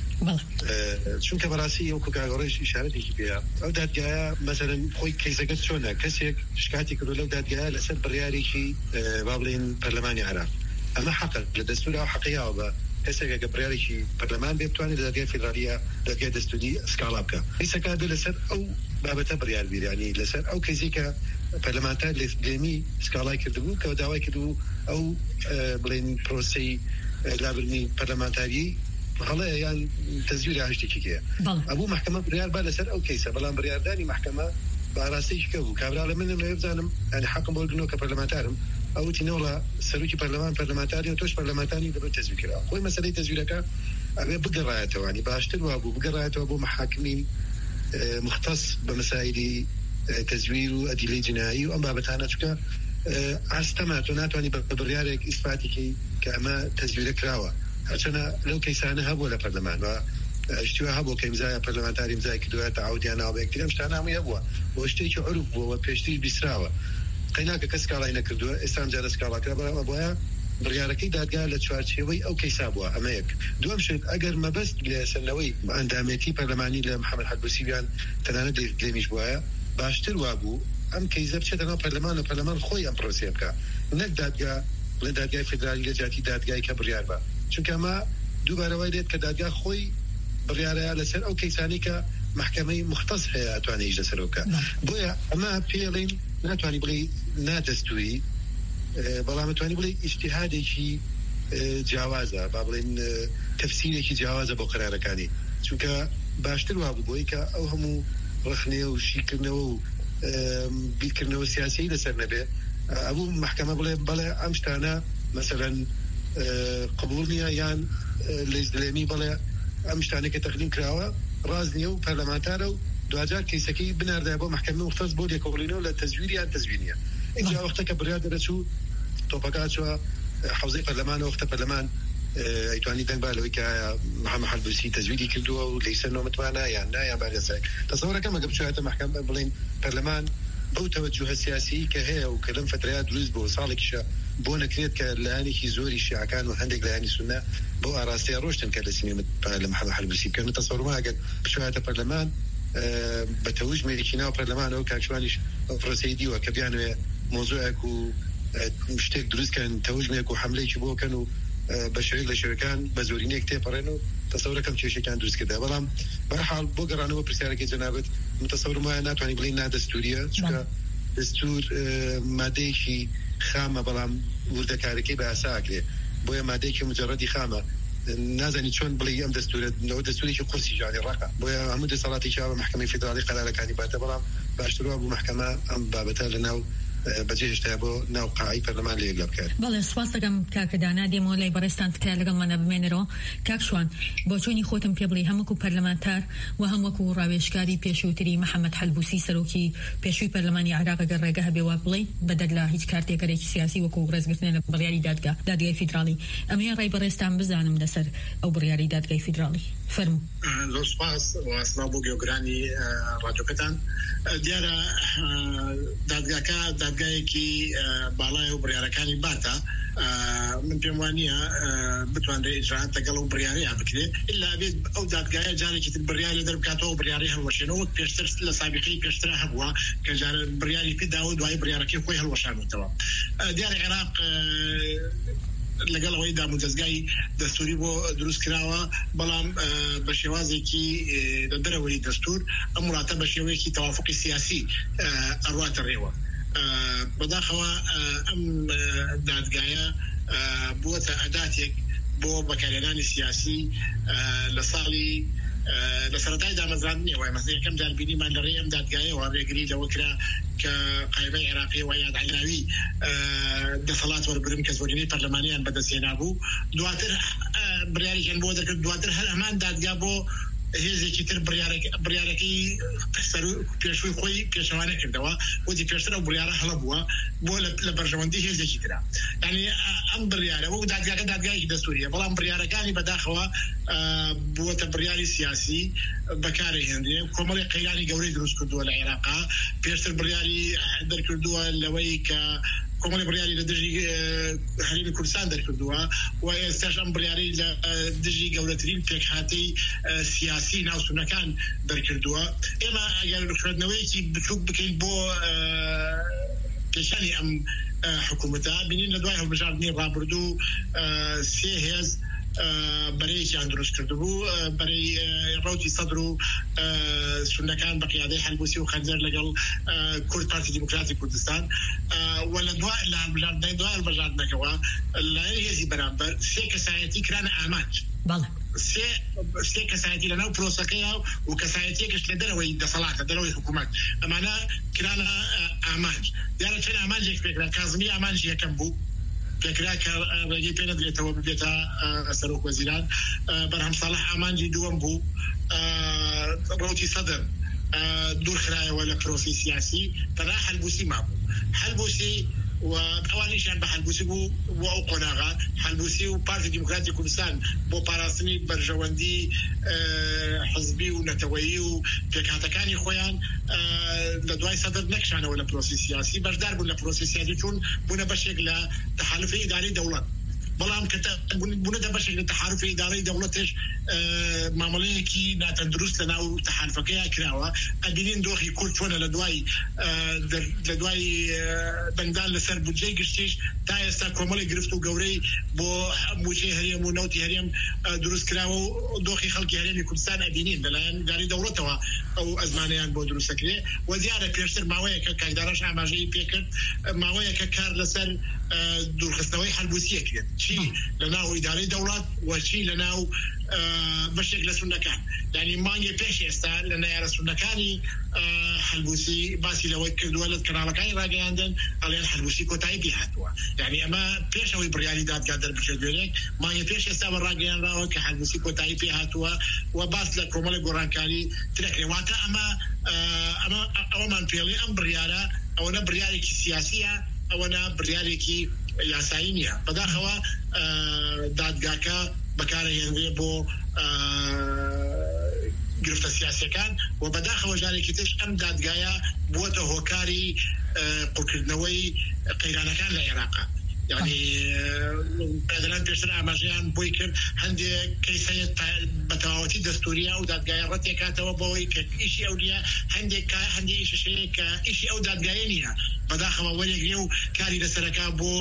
چونکە بەڕاستی ئەو کاگەڕێژ ئیشارەتێکی پێە ئەو دادگایە مەسەرەن خۆی کەیسەکە چۆنە کەسێک شکاتی کردو لەو دادگایە لەسەر بڕیارێکی با بڵێن پەرلەمانی عێراق ئەمە حەقە لە دەستورا حەقیەوە بە کەسێک ئەگە بڕیارێکی پەرلەمان بێ بتوانێت لە دادگای فیدراڵیە دادگای دەستوری سکاڵا بکە کەیسەکە بێ لەسەر ئەو بابەتە بڕیار بیرانی لەسەر ئەو کەیسی کە پەرلەمانتار لێمی سکاڵای کردبوو کە داوای کردبوو ئەو بڵێن پرۆسەی لابرنی پەرلەمانتاری هەڵەیە یان تەزویری هەشتێکی کەیە ئەبوو محکەمە بڕیار با لەسەر ئەو کەیسە بەڵام بڕیاردانی محکەمە باڕاستەیەکی کە بوو کابرا لە منم لێ بزانم ئەنی حەقم بۆ بگرنەوە کە پەرلەمانتارم ئەوتی نەوڵە سەرۆکی پەرلەمان پەرلەمانتاری و تۆش پەرلەمانتاری دەبێت تەزویر کرا خۆی مەسەلەی تەزویرەکە ئەوێ بگەڕایەتەوەنی باشتر وا بوو بگەڕایەتەوە بۆ محاکمین مختص بە مەسایلی تەزویر و ئەدیلەی جنایی و ئەم بابەتانە چونکە ئاستەما تۆ ناتوانانی بە بڕیارێک ئیسپاتێکی کە ئەمە تەزویرە کراوە هەرچەنە لەو کەیسانە هەبووە لە پەرلەمان و شتیوە هەبوو کە ئیمزای پەرلەمانتاری ئیمزای کردووە تعاودیان ناو بە یەکتر ئەم شتانە هەمووی هەبووە بۆ شتێکی عروف بووە پێشتری بیسراوە قەیناکە کەس سکاڵای نەکردووە ئێستا ئەم جارە سکاڵا کرا بەڵام بۆیە بڕیارەکەی دادگا لە چوارچێوەی ئەو کەیسا بووە. ئەمە یەک. دووەم شت ئەگەر مەبەست لە سەرنەوەی ئەندامەتی پەرلەمانی لە محەممەد حەلبوسییان تەنانەت لێمیش بووە باشتر وابوو ئەم کەیزە بچێتەوە پەرلەمان و پەرلەمان خۆی ئەم پرۆسیە بکە نەک دادگا لە دادگای فدرالی لە جاتی دادگای کە بڕیار بە چونکە ئەمە دووبارەوەی دێت کە دادگا خۆی بڕیارەیە لەسەر ئەو کەیسانی کە محکمەی مختص هەیە ئەتوانێت لەسەر بکە. بۆیە ئەمە پێڵین ناتوانانی بڵێ نادەستوری بەڵام توانی بڵێ ئیجتیهادێکی جیاوازە با بڵێن تەفسیرێکی جیاوازە بۆ قرارەکانی چونکە باشتر وابوو بۆی کە ئەو هەموو ڕخنێ و شیکردنەوە و بیرکردنەوە سیاسی لەسەر نەبێ ئەبوو محکمە بڵێ بەڵێ ئەم شتانە مەسەلەن قبول نییە یان لێزدلێمی بڵێ ئەم شتانێکە تەقدیم کراوە ڕاز نییە و پەرلەمانتارە و دوجار کەیسەکەی بناردای بۆ محکمە مختص بۆ لێکۆڵینەوە لە تەزویر یان تەزوینیە اینجا وەختەکە بڕیار دەرەچوو تۆپەکات چوە حوزەی پەرلەمان وەختە پەرلەمان ئەیتوانی دەنگ بالەوەی کە محەممەد حەلبوسی تەزویری کردووە و لەیسەر نۆمەتوانە یان نا یان باگەسای تەسەوەرەکەم ئەگە بچواتە محکمە بڵێن پەرلەمان بەو تەوەجوهە سیاسی کە هەیە و کە لەم فترەیە دروست بۆ ساڵێکیشە بۆ نەکرێت کە لایەنێکی زۆری شیعەکان و هەندێک لایەنی سونە بۆ ئاراستەیە ڕۆشتن کە لە سینێمە لە محەممەد حەلبوسی بکەن تەسەوەرما ئەگەر بچواتە پەرلەمان بە تەوژمێکی ناو پەرلەمانەوە کاکشوانیش پرۆسەی دیوە کە بیانوێ مۆزوعێک و شتێک دروستکەن تەوژمێک و حملەیەکی بۆکەن و بە شوێک لە شوەکان بە زۆرینەیەک تێپەڕێن و تەسەورەکەم کێشەکان دروست کردا بەڵام بەرحاڵ بۆ گەڕانەوە پرسیارەکەی جەنابەت متەسەورم وایە ناتوانانی بڵین نادەستوریە چونکە دەستور مادەیەکی خامە بەڵام وردەکارەکەی بە ئاساکرێ بۆیە مادەیەکی مجەڕەدی خامە نازانی چۆن بڵێ ئەم دەستورە نەوە دەستورێکی قورسی جانی ڕقە بۆیە هەموو دەسەڵاتی چاوە محکمەی فیدرالی قەرارەکانی باتە بەڵام باشتروا بوو محکمە ئەم بابەتە لەناو بەجێشتا بۆ ناو قاعی پەرلەمان لێ بکات. بەڵێ سواس دەکەم کاکەدانا دێمەوە لای بەڕێستان تکرار لەگەڵمانە بمێنەرەوە کاکشوان بۆ چۆنی خۆتم پێ بڵێ هەمووکو پەرلەمانتار و هەمووەکو ڕاوێژکاری پێشووتری محەممەد حەلبوسی سەرۆکی پێشووی پەرلەمانی عێراق ئەگەر ڕێگە هەبێ وا بڵێ بەدەر لە هیچ کارتێکەرێکی سیاسی وەکو ڕێزگرتنە لە بڕیاری دادگا دادگای فیدرالی ئەمەیە ڕای بەڕێستان بزانم لەسەر ئەو بڕیاری دادگای فیدرالی فەرموو. زۆر سپاس واسنا بۆ گوێگرانی ڕادیۆکەتان دیارە دادگاکە دادگایەکی باڵای و بڕیارەکانی باتە من پێم وانە بتوانرێت ئیجرات لەگەڵ و بڕیارەیە بکرێت ئللا بێت ئەو دادگایە جارێکی تر بڕیاری دەربکاتەوە بڕیاری هەڵوەشێنەوە پێشتر لە سابقەی پێشترا هەبووە کە جارە بڕیاری پێدا و دوای بڕیارەکەی خۆی هەڵوەشانوتەوە دیارە عێراق لەگەڵ ئەوەی دامودەستگای دەستوری بۆ دروست کراوە بەڵام بە شێوازێکی لە دەرەوەی دەستور ئەم وڵاتە بە شێوەیەکی تەوافقی سیاسی ئەڕواتە ڕێوە بەداخەوە ئەم دادگایە بووەتە ئەداتێک بۆ بەکارهێنانی سیاسی لە ساڵی لە سەرەتای دامەزراندنی وای مەسەڵەن یەکەم جار بینیمان لە ڕێی ئەم دادگایەوە ڕێگری لەوە کرا کە قایمەی عێراقی و یاد عەلاوی دەسەڵات وەربرن کە زۆرینەی پەرلەمانیان بەدەستهێنا بوو دواتر بڕیاریان بۆ دەکرد دواتر هەر هەمان دادگا بۆ هێزێکی تر بڕیارەکەی پێشووی خۆی پێشەوانە کردەوە وتی پێشتر ئەو بڕیارە هەڵە بووە بۆ لە بەرژەوەندی هێزێکی ترا یعنی ئەم بڕیارە وەکو دادگاکە دادگایەکی دەستوریە بەڵام بڕیارەکانی بەداخەوە بووەتە بڕیاری سیاسی بەکارهێنرێ کۆمەڵی قەیرانی گەورەی دروست کردووە لە عێراقا پێشتر بڕیاری دەرکردووە لەوەی کە کۆمەڵی بڕیاری لە دژی هەرێمی کوردستان دەرکردووە و ئێستاش ئەم بڕیاری لە دژی گەورەترین پێکهاتەی سیاسی ناوسونەکان دەرکردووە ئێمە ئەگەر خوێندنەوەیەکی بچووک بکەین بۆ پێشانی ئەم حکوومەتە بینین لە دوای هەڵبژاردننی ڕابردوو سێ هێز بەرەیەکیان دروست کردبوو بەرەی ڕوتی سەدر و سونەکان بە قیادەی حەلبوسی و خەنجەر لەگەڵ کورد پارتی دیموکراتی کوردستان و لە دوای لە هەڵبژاردنەی دوای هەڵبژاردنەکەوە لایەنی هێزی بەرامبەر سێ کەسایەتی کرانە ئامانج سێ سێ کەسایەتی لەناو پرۆسەکەیە و کەسایەتیەکەش لە دەرەوەی دەسەڵاتە دەرەوەی حکوومەت ئەمانە کرانە ئامانج دیارە چەند ئامانجێک پێکرا کازمی ئامانجی یەکەم بوو پێکرا کە ڕێگەی پێ نەدرێتەوە ببێتە سەرۆک وەزیران بەرهەم ساڵح ئامانجی دووەم بوو ڕوتی سەدر دوورخرایەوە لە پرۆسی سیاسی تەنها حەلبوسی مابوو حەلبوسی و ئەوانیشان بە حەلبوسی بوو بۆ ئەو قۆناغا حەلبوسی و پارتی دیموکراتی کوردستان بۆ پاراستنی بەرژەوەندی حزبی و نەتەوەیی و پێکهاتەکانی خۆیان لە دوای سەدر نەکشانەوە لە پرۆسی سیاسی بەشدار بوون لە پرۆسی سیاسی چون بوونە بەشێک لە تەحالفی ئیداری دەوڵەت بەڵام کە بوونەتە بەشێک لە تەحالف ئیدارەی دەوڵەتش مامەڵەیەکی ناتەندروست لە ناو تەحالفەکەیە کراوە ئەبینین دۆخی کورد چۆنە لە دوای لە دوای بەنگدان لەسەر بودجەی گشتیش تا ئێستا کۆمەڵی گرفت و گەورەی بۆ بودجەی هەرێم و نەوتی هەرێم دروست کراوە و دۆخی خەڵکی هەرێمی کوردستان ئەبینین لەلایەن ئیدارەی دەوڵەتەوە ئەو ئەزمانەیان بۆ دروستەکرێ و دیارە پێشتر ماوەیەکە کاکداراش ئاماژەی پێکرد ماوەیەکە کار لەسەر دوورخستنەوەی حەلبووسیە کرد چی لە ناو ئیدارەی دەوڵەت و چی لە ناو بەشێک لە سونەکان یعنی مانگی پێش ئێستا لە نایارە سونەکانی حەلبووسی باسی لەوەی کردووە لە کەناڵەکانی ڕاگەیاندن ئەڵێن حەلبووسی کۆتایی پێ هاتووە یعنی ئەمە پێشەوەی بڕیاری دادگا دەربچێت دوێنێک مانگی پێش ئێستا بە ڕاگەیانراوە کە حەلبووسی کۆتایی پێ هاتووە و باس لە کۆمەڵی گۆڕانکاری ترەکرێ واتە ئەمە ئەوەمان پێڵێ ئەم بڕیارە ئەوەنە بڕیارێکی سیاسیە ئەوەنە بڕیارێکی یاسایی نییە بەداخەوە دادگاکە بەکارهێنرێ بۆ گرفتە سیاسەکان و بەداخەوە جارێکی تش ئەم دادگایە بووەتە هۆکاری قوڵکردنەوەی قەیرانەکان لە عێراقا یعنی پێدران پێشتر ئاماژەیان بۆی کرد هەندێک کەیسەیە بەتەواوەتی دەستوریە و دادگایە ڕەتێکاتەوە بۆەوەی کە ئیشی ئەو نیە هەندێک هەندێک ئیشەیە کە ئیشی ئەو دادگایە نییە بەداخەوە وەرێگرێ و کاری لەسەرەکە بۆ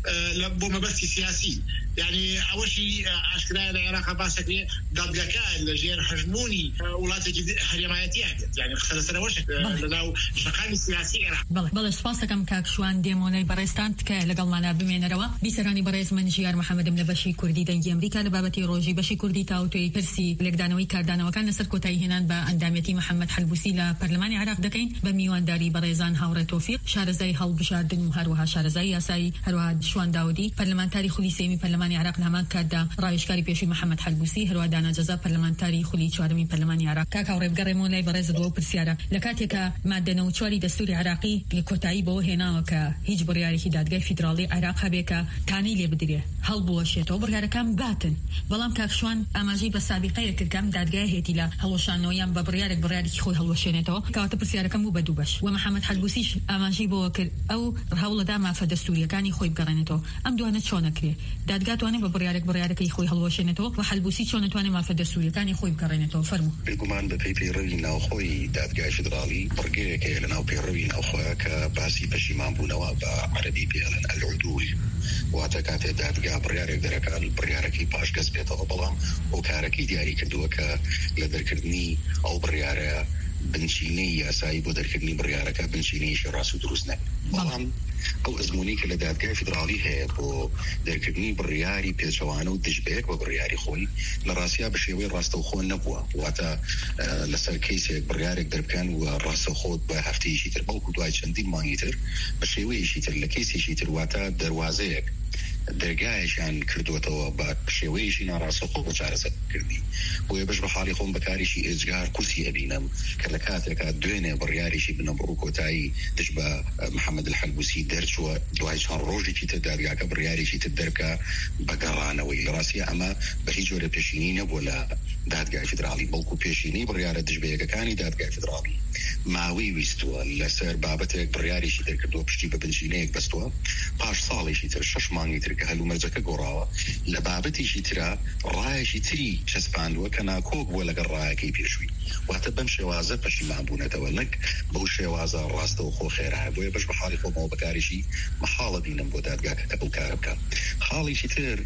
بۆ مەبەستی سیاسی یعنی ئەوەشی ئاشکرایە لە عێراق باسەکرێ دادگاکە لە ژێر هەژمونی وڵاتێکی هەرێمایەتی هەبێت یعنی قسە لەسەرەوەش لەناو شەقامی سیاسی عێراق. بەڵێ سپاس دەکەم کاکشوان دێمۆنەی بەڕێستان تکایە لەگەڵمانە بمێنەرەوە بیسەرانی بەڕێز من ژیار محەممەدم لە بەشی کوردی دەنگی ئەمریکا لە بابەتی ڕۆژی بەشی کوردی تاوتوی پرسی لێکدانەوەی کاردانەوەکان لەسەر کۆتایی هێنان بە ئەندامەتی محەممەد حەلبووسی لە پەرلەمانی عێراق دەکەین بە میوانداری بەڕێزان هاوڕێ تۆفیق شارەزای هەڵبژاردن و هەروەها شارەزای یاسایی هەروەها شوان داودی پەرلەمانتاری خولی سێمی پەرلەمانی عێراق لە هەمان کاتدا ڕایشکاری پێشووی محەممەد حەلبووسی هەروەها دانا جەزا پەرلەمانتاری خولی چوارەمی پەرلەمانی عێراق کاک هاوڕێ بگەڕێمەوە لای بەڕێز دووە پرسیارە لە کاتێکە مادە نەوت چواری دەستوری عێراقی کۆتایی بەوە هێناوە کە هیچ بڕیارێکی دادگای فیدراڵی عێراق هەبێکە تانی لێ بدرێ هەڵبوەشێتەوە بڕیارەکان باتن بەڵام کاکشوان ئاماژەی بە سابقەیە کردگەم دادگای هێتی لە هەڵوەشانەوەیان بە بڕیارێک بڕیارێکی خۆی هەڵوەشێنێتەوە کەواتە پرسیارەکەم بوو بە دوو بەش و محەممەد حەلبووسیش ئاماژەی بۆوە کرد ئەو هەوڵەدا مافە دەستوریەکانی خۆی بگەڕێنێتەوە ئەم دوانە چۆن نەکرێ دادگا توانێت بە بڕیارێک بڕیارەکەی خۆی هەڵوەشێنێتەوە و حەلبووسی چۆن نتوانێت مافە دەستوریەکانی خۆی بگەڕێنێتەوە فەرموو. بێگومان بە پێی پەیڕەوی ناوخۆی دادگای فیدراڵی بڕگەیەکەیە لە ناو پەیڕەوی ناوخۆیە کە باسی پەشیمانبوونەوە بە عەرەبی پێڵێن العودول واتە کاتێ دادگا بڕیارێک دەرەکان بڕیارەکەی پاش گەز بێتەوە بەڵام ئەو کارەکەی دیاری کردووە کە لە دەرکردنی ئەو بڕیارە بنچینەی یاسایی بۆ دەرکردنی بڕیارەکە بنچینەیەکی ڕاست و دروست نەبێت بەڵام ئەو ئەزمموی کە لە دادگای فیدراڵی هەیە بۆ دەرکردنی بڕیاری پێچەوانە و دژبەیەک بە بڕیاری خۆی لە ڕاستیا بە شێوەی ڕاستەوخۆ نەبووە واتە لەسەر کەیسێک بڕیارێک دەرکەن و ڕاستەوخۆت بە هەفتەیەشی تر بەڵکو دوای چەندین مانگی تر بە شێوەیەشی تر لە کەیسێکی تر واتە دەواازەیەک دەرگایشان کردوێتەوە بە شێوەیەشی ناڕاستەوخۆ بۆ چارەسەرکردنی بۆیە بەش بە حاڵی خۆم بەکاریشی ئێجگار قورسی ئەبینم کە لە کاتێکا دوێنێ بڕیاریشی بنەبڕوو کۆتایی دژ بە محەممەد حەلبووسی دەرچووە دوای چەند ڕۆژێکی تر دادگاکە بڕیارێکی تر دەرکە بەگەڕانەوەی لە ڕاستیە ئەمە بە هیچ جۆرە پێشینی نەبووە لە دادگای فیدراڵی بەڵکو پێشینی بڕیارە دژبەیەکەکانی دادگای فیدراڵی ماوەی ویستووە لەسەر بابەتێک بڕیاریشی دەرکردووە پشتی بە بنچینەیەک بەستووە پاش ساڵێکی تر شەش مانگی تر کە هەلومەرجەکە گۆڕاوە لە بابەتێکی ترا ڕایەکی تری چەسپاندووە کە ناکۆک بووە لەگەڵ ڕایەکەی پێشووی واتە بەم شێوازە پەشیمان بوونەتەوە نەک بەو شێوازە ڕاستەوە خۆ خێرایە بۆیە بەش بە حاڵی خۆمەوە بەکاریشی مەحاڵە بینم بۆ دادگاکە کە بەو کارە بکات. حاڵێکی تر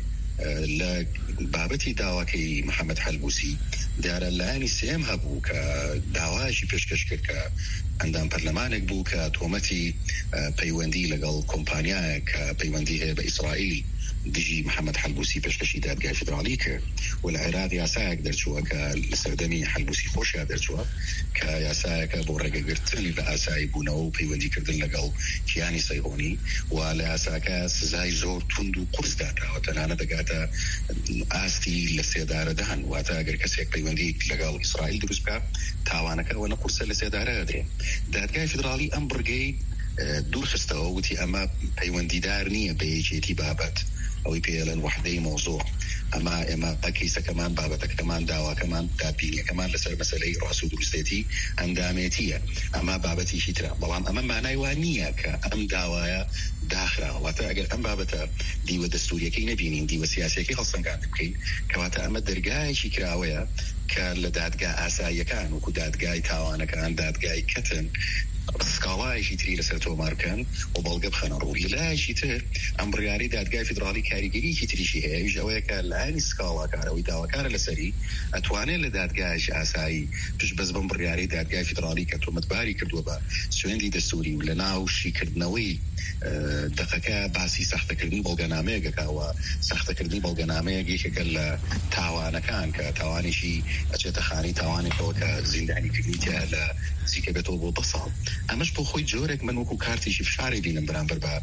لە بابەتی داواکەی محەممەد حەلبووسی دیارە لایانی سێم هەبوو کە داوایشی پێشکەش کرد کە ئەندام پەرلەمانێک بوو کە تۆمەتی پەیوەندی لەگەڵ کۆمپانیایە کە پەیوەندی هەیە بە ئیسرائیلی دژی محەممەد حەلبووسی پێشکەشی دادگای فیدراڵی کرد و لە عێراق یاسایەک دەرچووە کە لە سەردەمی حەلبووسی خۆشیان دەرچووە کە یاسایەکە بۆ ڕێگەگرتنی بە ئاسایی بوونەوە و پەیوەندیکردن لەگەڵ کیانی سەیهۆنی و لە یاساکە سزای زۆر توند و قورس داکراوە تەنانە دەگاتە ئاستی لە سێدارە دەهەن واتە ئەگەر کەسێک پەیوەندی لەگەڵ ئیسرائیل دروست بکات تاوانەکە وەنە قورسە لە سێدارە دەدرێت. دادگای فیدراڵی ئەم بڕگەی دوورخستەوە وتی ئەمە پەیوەندیدار نییە بە یەکێتی بابەت أو بيلن وحدي موضوع أما إما كيسة كمان بابتا كمان دعوة كمان دابينية كمان لسر مسألة رأسو درستي أنداميتية أما بابتي شترا بلام أما معنى وانية كأم دعوة داخلة واتا أجل أم بابتا ديوة دستورية كي نبينين ديوة سياسية كي خلصن قاعد بكين كواتا أما درقاي شكراوية كان لدادقا آسايا كان وكو دادقاي تاوانا كان دادقاي كتن سكالا شي تري لسرتو ماركان وبلغ بخنا روي لا شي تر امبرياري دادقاي فيدرالي كاريجي شي تري شي هي جواك الان سكالا كاروي داوا كار لسري اتواني لدادقاي اساي بش بس بمبرياري دادقاي فيدرالي كتو متباري كردو با سويندي دستوري ولا ناو شي كردنوي دقيقه باسي سخت كردني بلغنامه كاوا سخت كردني بلغنامه يكل تاوانا كان كتاواني شي اتخاني تاواني كوكا زنداني كريتيا لا زيكبتو بوبصام امش بو خوي جورك من وكو كارتي شي فشاري بين برامبر با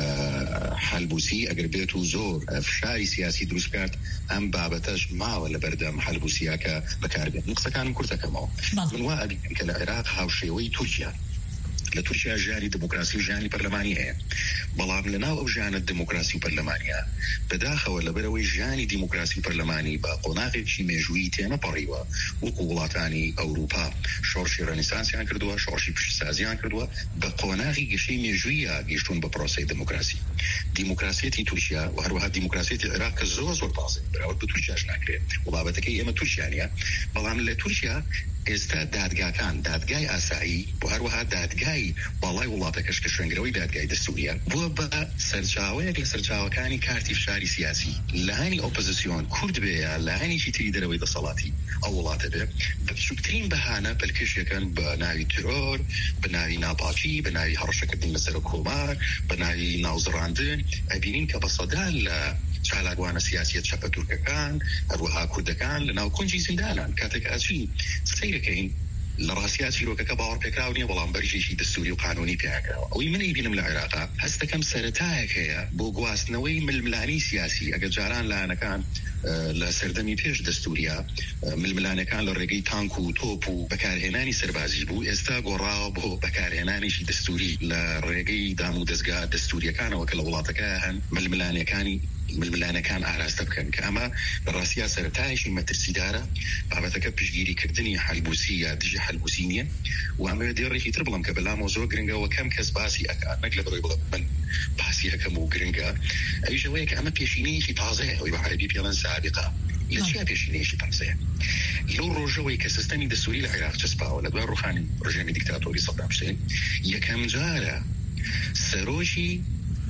حلبوسي اگر بيتو زور فشاري سياسي دروس كارت ام بابتاش ما ولا بردم حلبوسي كا بكاربين نقص كان كرتا كما من واقع كالعراق هاوشيوي تركيا لتركيا جاني ديمقراطي وجاني برلماني هي بلام لنا او جاني الديمقراطي وبرلمانيا بداخل ولا بروي جاني ديمقراطي وبرلماني باقوناغي شي مجوي تيما بريوا وقولاتاني اوروبا شورشي رينيسانس يعني كردوا شورشي بشسازي يعني كردوا باقوناغي شي مجويا يشتون ببروسي ديمقراطي ديمقراطيه تركيا وهروها ديمقراطيه العراق زوز والبازي براو بتركيا شناكري وبابتك هي ما تركيا يعني بلام لتركيا استا دادگاه كان دادگاه اسائی وهروها دادگاه والله والله تكشكشنگروي دادگاه دستوريا بو با سرچاويك لسرچاوكاني كارتي فشاري سياسي لهاني اوبوزيسيون كرد بيا لهاني شي تري دروي دصلاتي او ولاته به بشكتين بهانه بلكش كان بناوي ترور بناوي ناباچي بناوي هرشك الدين مسر كومار بناوي ناوزراندن ابينين كبصدال شالاقوانا سياسية شبه ترككان أروها كردكان لناو كونجي زندانا كاتك أشي سيركين لرا سياسي روكا كبار بكراوني والله برجي شي دستوري وقانوني بيعكراو أو من يبين من العراق هستا كم سرتاك هي بوغواس نوي من الملاني سياسي أجا جاران لانا كان لسردمي بيش دستوريا من الملاني كان لرقي تانكو توبو بكارهناني سربازي بو استا قراو بو بكارهناني شي دستوري لرقي دامو دزقا دستوريا كان وكلا ولاتكاهن من الملاني كاني من الملانة كان أعراس تبكن كأما الراسية سرتايش المترسي دارة بابتك بشجيري كردني حلبوسية دجي حلبوسينية وعمل دير في تربلم كبلا موضوع جرينجا وكم كاس باسي أكا نقل بريبلا من باسي كمو جرينجا أي جواك أما بيشيني شي طازة ويبقى عربي بيلان سابقة لشيء بيشيني شي طازة لو رجوي كسيستمي دستوري العراق جسبا ولا دوار روحاني رجيمي ديكتاتوري صدام حسين يكم جارة سروشي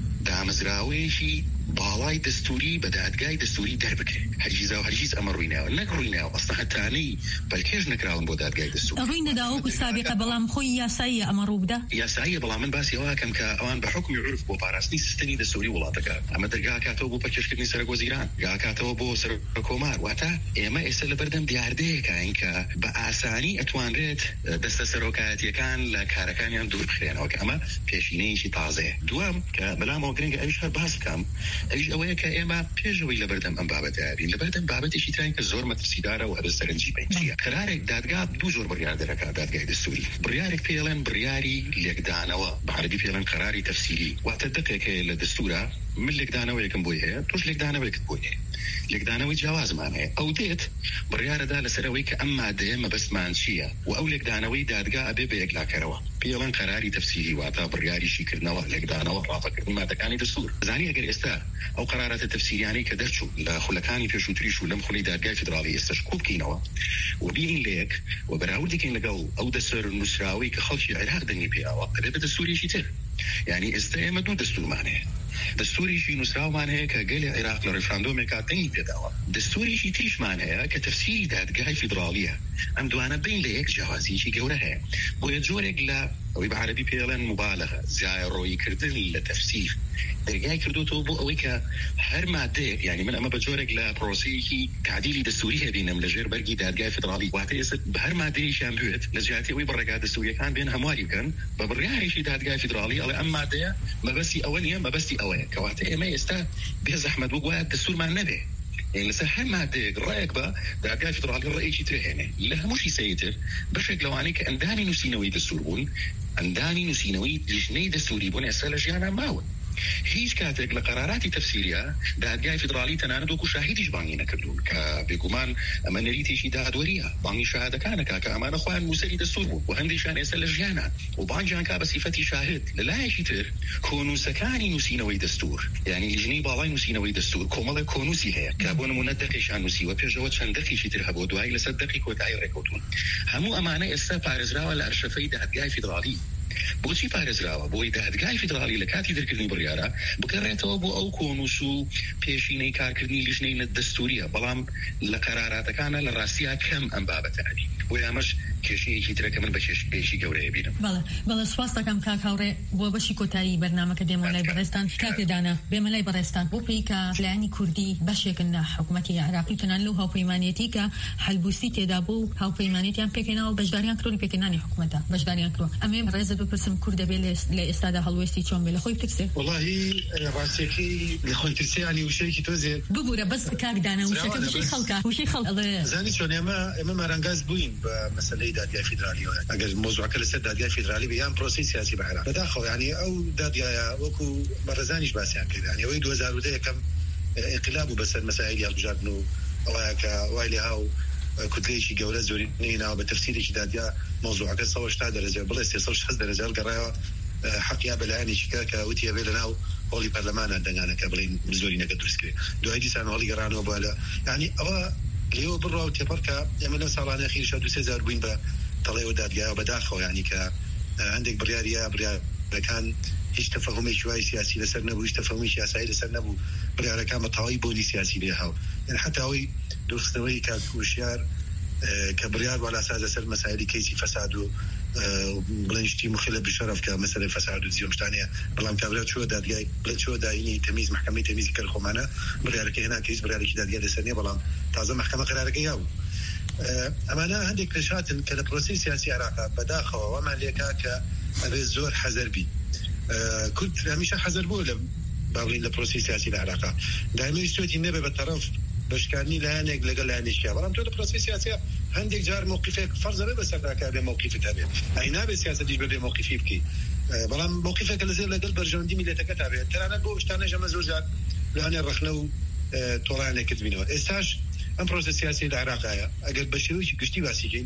دامزراويشي بالاي دستوري بدأتجاي دستوري دربك هرجيزة وهرجيز أمر رويناو نكرويناو أصلا تاني بالكيج نكراون بدأتجاي دستوري روينا داوك السابقة بلام خوي ياسايا أمرو بدا ياسايا بلام من باسي واكم كأوان بحكم يعرف بو باراسني سيستمي دستوري ولاطك أما درجا كاتو بو بكيش كني سرق وزيران جا كاتو بو سرق كومار واتا إما إسلا بردم دياردي كأنك بأساني أتوان ريت دست سرقات يكان لكاركان يندور بخيرنا وكأما بيشيني شي طازة دوام كبلا موجرين أيش هالباس كام أيش أويك إما بيجوي لبردم أم بابت أبي لبردم بابت إشي تاني كزور مترسيدارة وهذا سرنجي بينشيا قرارك دادقا دو زور بريار دركا دادقا دستوري بريارك فيلن برياري لقدانوا بعربي فيلن قراري تفسيري وتدقق للدستورة من لقدانوا يكن بويه توش لقدانوا يكن بويه لقدانوا جواز معناه أو ديت بريار دا لسرويك أما ديما بس مانشيا وأو لقدانوا دادقا أبي بيقلا كروا فيلن قراري تفسيري واتا برياري شكرنا لقدانوا رافق ما تكاني دستور زاني أجر استا أو قرارات التفسير يعني كدرشو لخلكاني في شو تريشو لم خلي دادقاي فدرالي استشكوب كينوا وبين ليك وبراود كين لقو أو دستور النسراوي كخلشي العراق دني بياوا أبي بدستوري شي تر يعني استيما دو دستور معناه دستوري شي نسراو معناه كقال العراق لريفراندوم كاتني بيداوا دستوري شي تريش معناه كتفسير دادقاي فدرالية أم دوانا بين ليك جوازي شي جورها ويجورك لا ويبقى عربي بيلان مبالغة زي روي كردن لتفسير درجاي كردو توبو أويكا هر مادة يعني من أما بجورك لبروسيكي تعديلي دستورية بينهم لجير برقي دادقاي فدرالي واتيست بهر مادة شامبوت لجاتي وي برقا دستورية كان بينها مواري كان ببرقاي شي دادقاي فدرالي أو أما مادة ما بسي أولية ما بسي أولية كواتي ما يستا بيز أحمد وقوات دستور مع النبي يعني لسه ما ديك رأيك بقى ده قاعد في طرح الرأي شيء ترهنه لا مش يسيطر بشكل لو عنك أنداني نسينوي دستورون أنداني نسينوي لجني دستوري بني أسأل جانا ماون هیچ کاتێک لە قەراراتی تەفسیریە دادگای فیدرالی تەنانەت وەکو شاهیدیش بانگی نەکردوون کە بێگومان ئەمە نەریتێکی دادوەریە بانگی شاهدەکانەکە کە ئەمانە خۆیان موسەری دەستور بوو و هەندێکیان ئێستا لە ژیانە و بانگیان کا بە سیفەتی شاهد لەلایەکی تر کۆنووسەکانی نووسینەوەی دەستور یعنی لیژنەی باڵای نووسینەوەی دەستور کۆمەڵێک کۆنووسی هەیە کە بۆ نمونە دەقێکیان نووسیوە پێشەوە چەند دەقێکی تر هەبوو دوای لەسەر دەقی کۆتایی ڕێکەوتون هەموو ئەمانە ئێستا پارێزراوە لە ئەرشەفەی دادگای فیدرالی بۆچی پارێزراوە بۆی دادگای فیدرالی لە کاتی دەرکردنی بڕیارە بکەڕێتەوە بۆ ئەو کۆنووس و پێشینەی کارکردنی لیژنەی دەستوریە بەڵام لە قەراراتەکانە لە ڕاستیە کەم ئەم بابەتانی و ئەمەش کێشەیەکی ترەکە من بە کێشی گەورەیە بینم. بەڵێ بەڵێ سواس دەکەم کاک هاوڕێ بۆ بەشی کۆتایی بەرنامەکە دێمە لای بەڕێستان کاکێدانە بێمە لای بەڕێستان بۆ پێی کە لایەنی کوردی بەشێکن لە حکوومەتی عێراقی تەنان لەو هاوپەیمانێتی کە هەلبووسی تێدا بوو و هاوپەیمانێتیان پێکەنەوە بەشداریان کردی پێکەنانی حکوومەتە بەشداریان کردووە ئەمێ ڕێزت بپرسم کورد دەبێت لە ئێستادا هەڵوێستی چۆن بێ لە خۆی ترسێ وڵاهی ڕاستیەکەی لە خۆی ترسیانی وشەیەکی تۆزێ ببوورە بەس کاکدانە وشەکە وشەی خەڵکە وشەی خەڵک زانی چۆن ئێمە ئێمە مارەنگاز بووین بە مەسەلەی دادگای فیدرالیەوە ئەگەر مۆزوعەکە لەسەر دادگای فیدرالی بە یان پرۆسی سیاسی بە عێراق بەداخەوە یعنی ئەو دادگایە وەکو بەڕێزانیش باسییان کرد یعنی ئەوەی دوو هەزار و دە یەکەم انقلاب بوو بەسەر مەسائیلی هەڵبژاردن و ئەوەیە کە وای لێ هاو کوتلەیەکی گەورە زۆرینەی ناوە بە تەفسیرێکی دادگا مۆزوعەکە سەد و هەشتا دەرەجە بڵێ سێسەد و شەست دەرەجە هەڵگەڕایەوە حەقیا بەلایەنێکیکە کە وتیە بێ لەناو هۆڵی پەرلەمانە دەنگانەکە بڵێن زۆرینەکە دروستکرێ دوای دیسان هەڵی گەڕانەوە بۆ لە یعنی ئەوە لێوە بڕوا و تێپەڕکە ئێمە لەو ساڵانە ئەخیرشە دوو سێ هەزار بووین بە تەڵێوە دادگایەوە بەداخەوە یعنی کە هەندێک بڕیاریە بڕیارەکان هیچ تەفەهومێکی وای سیاسی لەسەر نەبوو هیچ تەفەهومی سیاسایی لەسەر نەبوو بڕیارەکان بە تەواوی بۆنی سیاسی لێ هاو یعنی حتا ئەوەی دروستنەوەی کاتکوشیار کە بڕیار وەلا ساز لەسەر مەسایلی کەیسی فەساد و بڵێنشتی مخلە بشەرف کە مەسەلەی فەساد و زیۆمشتانەیە بەڵام کابرا چووە دادگای بڵێ چووە داینی تەمیز محکەمەی تەمیزی کەرخۆمانە بڕیارەکە هێنا کەیس بڕیارێکی دادگای لەسەر نییە بەڵام تازە محکەمە قەرارەکەی یاو ئەمانە هەندێک پێشاتن کە لە پرۆسی سیاسی عێراقا بەداخەوە وەمان لێکا کە ئەبێ زۆر حەزەر بی کورد هەمیشە حەزەر بوو لە باڵین لە پرۆسی سیاسی لە عێراقا دایمەوی سوێتی نەبێ بە تەرەف بەشکانی لایەنێک لەگەڵ لایەنێکیا بەڵام تۆ لە پرۆسی سیاسیە هەندێک جار موقفێک فەرزە بێ بەسەرداکە بێ موقفت هەبێ ئەی نابێ سیاسەتیش بەبێ موقفی بکەی بەڵام موقفێکە لەزێر لەگەڵ بەرژەوەندی میلەتەکە تابێت تەنانەت بۆ شتانەش ئەمە زۆر جار لەوانێ ڕەخنە و تۆڵایانێکت بینەوە ئێستاش ئەم پرۆسە سیاسی لە عێراقایە ئەگەر بە شێوەیەکی گشتی باسیکەین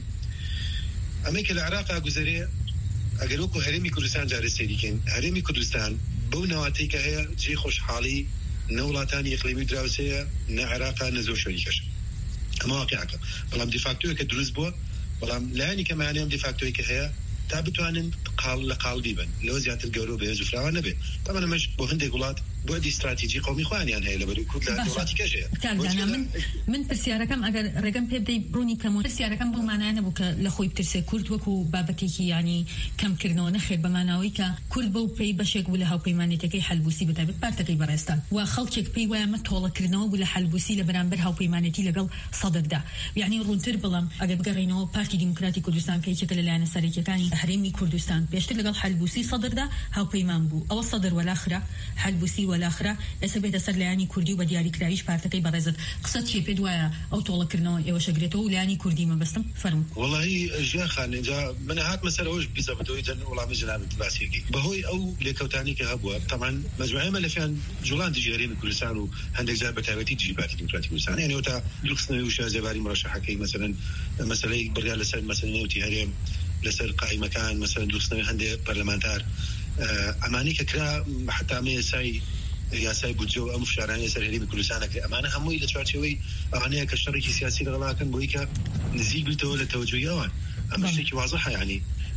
ئەمەی کە لە عێراقا گوزەرێ ئەگەر وەکو هەرێمی کوردستان جارێ سەیریکەین هەرێمی کوردستان بەو ناواتەی کە هەیە جێی خۆشحاڵی نە وڵاتانی ئیقلیمی دراوسەیە نە عێراقا نە زۆر شوێنیکەش ئەمە واقعەکە بەڵام دیفاکتۆیەکە دروست بووە بەڵام لایەنی کە مانیام دیفاکتۆی کە هەیە تا بتوانن قاڵ لە قاڵبی بن لەوە زیاتر گەورە بەهێز و فراوان نەبێت تەمەنە مەش بۆ هەندێک وڵات بۆ دی استراتیجی قومی خوانیان هەیە لەبەری کورد لە وڵاتی کەژەیە من من پرسیارەکەم ئەگەر ڕێگەم پێ بدەی بڕوونی کەمەوە پرسیارەکەم بۆ مانایە نەبوو کە لە خۆی بترسێ کورد وەکو بابەتێکی ینی کەمکردنەوە نەخێر بەماناوەی کە کورد بەو پێی بەشێک بوو لە هاوپەیمانێتەکەی هەلبووسی بەتابەت پارتەکەی بەڕێستان و خەڵکێک پێی وایە مە تۆڵەکردنەوە بوو لە هەلبووسی لە بەرامبەر هاوپەیمانێتی لەگەڵ سەدردا یعنی ڕوونتر بڵام ئەگەر بگەڕێنەوە پارتی دیموکراتی کوردستان کە یەکێکە لەلایەنە سەرەکیەکانی هەرێمی کوردستان پێشتر لەگەڵ هەلبووسی سەدردا هاوپەیمان بوو ئەوە سەدر وەلاخرا هەلبووسی وەلاخرا ئێستا بێتە سەر لایەنی کوردی و بە دیاریکراویش پارتەکەی بەڕێزت قسەت چێ پێت وایە ئەو تۆڵەکردنەوە ئێوە شەگرێتەوە و لایەنی کوردی مەبەستم فەرموو وەڵاهی ژیان خان اینجا من هات مەسەر ئەوش بیزە بەدەوەی جەن وەڵامی جنابەت باسیەکەی بەهۆی ئەو لێکەوتانی کە هەبووە تەمان مەجموعەیە مەلەفیان جوڵان دژی هەرێمی کوردستان و هەندێک جار بەتایبەتی دژی پارتی دیموکراتی کوردستان یعنی ئەو تا دروستنەوەی و شازێباری مڕەشەحەکەی مەسەلەن مەسەلەی بڕیار لەسەر مەسەلەی نێوتی هەرێم لەسەر قایمەکان مەسەلەن دروستنەوەی هەندێک پەرلەمانتار ئەمانی کە کرا حتا مە یاسای یاسای بودجە و ئەم فشارانەی سەر هەرێمی کوردستانە کرد ئەمانە هەمووی لە چوارچێوەی ئەوانەیە کە شەڕێکی سیاسی لەگەڵاکەن بۆی کە نزیک بێتەوە لە تەوەجۆی ئەوان ئەمە شتێکی وازەحە یعنی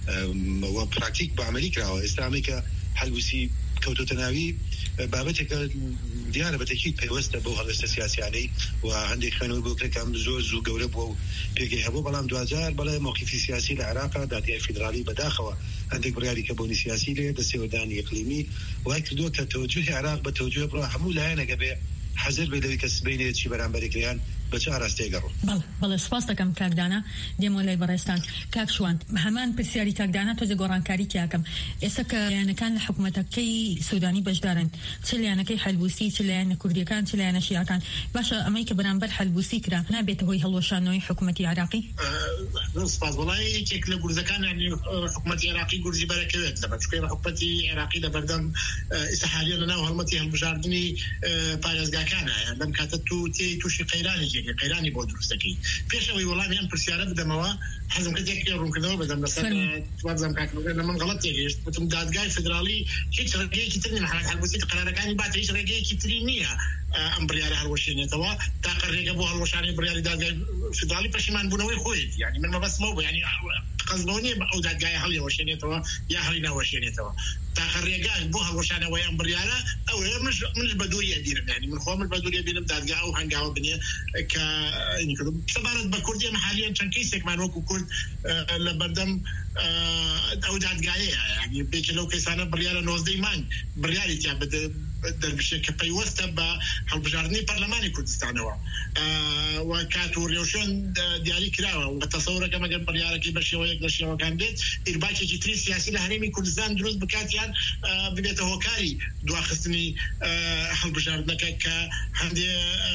و پراکتیک بە عملی کراوە ئێستا ئەمەی کە هەلبووسی کەوتۆتە ناوی بابەتێکە دیارە بەتەکیید پەیوەستە بۆ هەڵوێستە سیاسیانەی و هەندێک خوێنەوەی بۆ کرێکم زۆر زوو گەورە بووە و پێگەی هەبوو بەڵام دوجار بەڵێ موقفی سیاسی لە عێراقا دادگای فیدرالی بەداخەوە هەندێک بڕیاری کە بۆنی سیاسی لێ دەسێوەدانی ئیقلیمی وای کردووە کە تەوەجوهی عێراق بە تەوەجوه بڕە هەموو لایەنەکە بێ حەزر بێ لەوەی کە سبەینێکی بەرامبەرێکریان بەچ ئاراستێگەڕ بەڵێ بەڵێ سپاس دەکەم کاکدانا دێمە لای بەڕێستان کاک شوان هەمان پرسیاری کاکدانا تۆزە گۆڕانکاری تیاکەم ئێستا کە لایەنەکان لە حکوومەتەکەی سوودانی بەشدارن چ لایەنەکەی حەلبووسی چ لایەنە کوردیەکان چ لایەنە شیعەکان باشە ئەمەی کە بەرامبەر حەلبووسی کرا نابێتە هۆی هەڵوەشانەوەی حکوومەتی عێراقی سپاس وڵای یەکێک لە گورزەکان ینی حکوومەتی عێراقی گورزی بەرەکەوێت لە بەچکەی حکوومەتی عێراقی لە بەردەم ئێستا حالیان لەناو هەڵمەتی هەڵبژاردننی پارێزگاکانە لەم کاتە تو تێی تووشی قەیرانی قەیرانی بۆ دروستەکەی پێشەوەی وەڵامیان پرسیارە بدەمەوە حەزم کرد یەک ڕوونکردنەوە بدەم لەسەر وازم کاکەوە من غەڵەت تێگەیشت وتم دادگای فدرالی هیچ ڕێگەیەکی تر نیە حەلبووسی قەرارەکانی باتە هیچ ڕێگەیەکی تری نییە ئەم بڕیارە هەڵوەشێنێتەوە تاقە ڕێگە بۆ هەڵوەشانی بڕیاری دادگای فدرالی پەشیمان بوونەوەی خۆیت یعنی من مەبەستمەوە بوو یعنی قەزمەوە نیە ئەو دادگای هەڵی وەشێنێتەوە یا هەڵی ناوەشێنێتەوە تاقە ڕێگە بۆ هەڵوەشانەوەی ئەم بڕیارە ئەوەیە منش بە دووریە بیرم یعنی من خۆم بە دووریە بیرم دادگا ئەو هەنگاوە بنێ کە سەبارەت بە کوردی حالیان چەند کەیسێکمان وەکو کورد لە بەردەم ئەو دادگایەیە یعنی بێکە لەو کەیسانە بڕیارە نۆزدەی مانگ بڕیاری تیا دەربشێت کە پەیوەستە بە هەڵبژاردننی پەرلەمانی کوردستانەوە و کات و ڕێوشێن دیاری کراوە و تەسەورەکە مەگەر بڕیارەکەی بە شێوەیەک لە شێوەکان بێت ئیرباکێکی تری سیاسی لە هەرێمی کوردستان دروست بکاتیان ببێتە هۆکاری دواخستنی هەڵبژاردنەکە کە هەندێ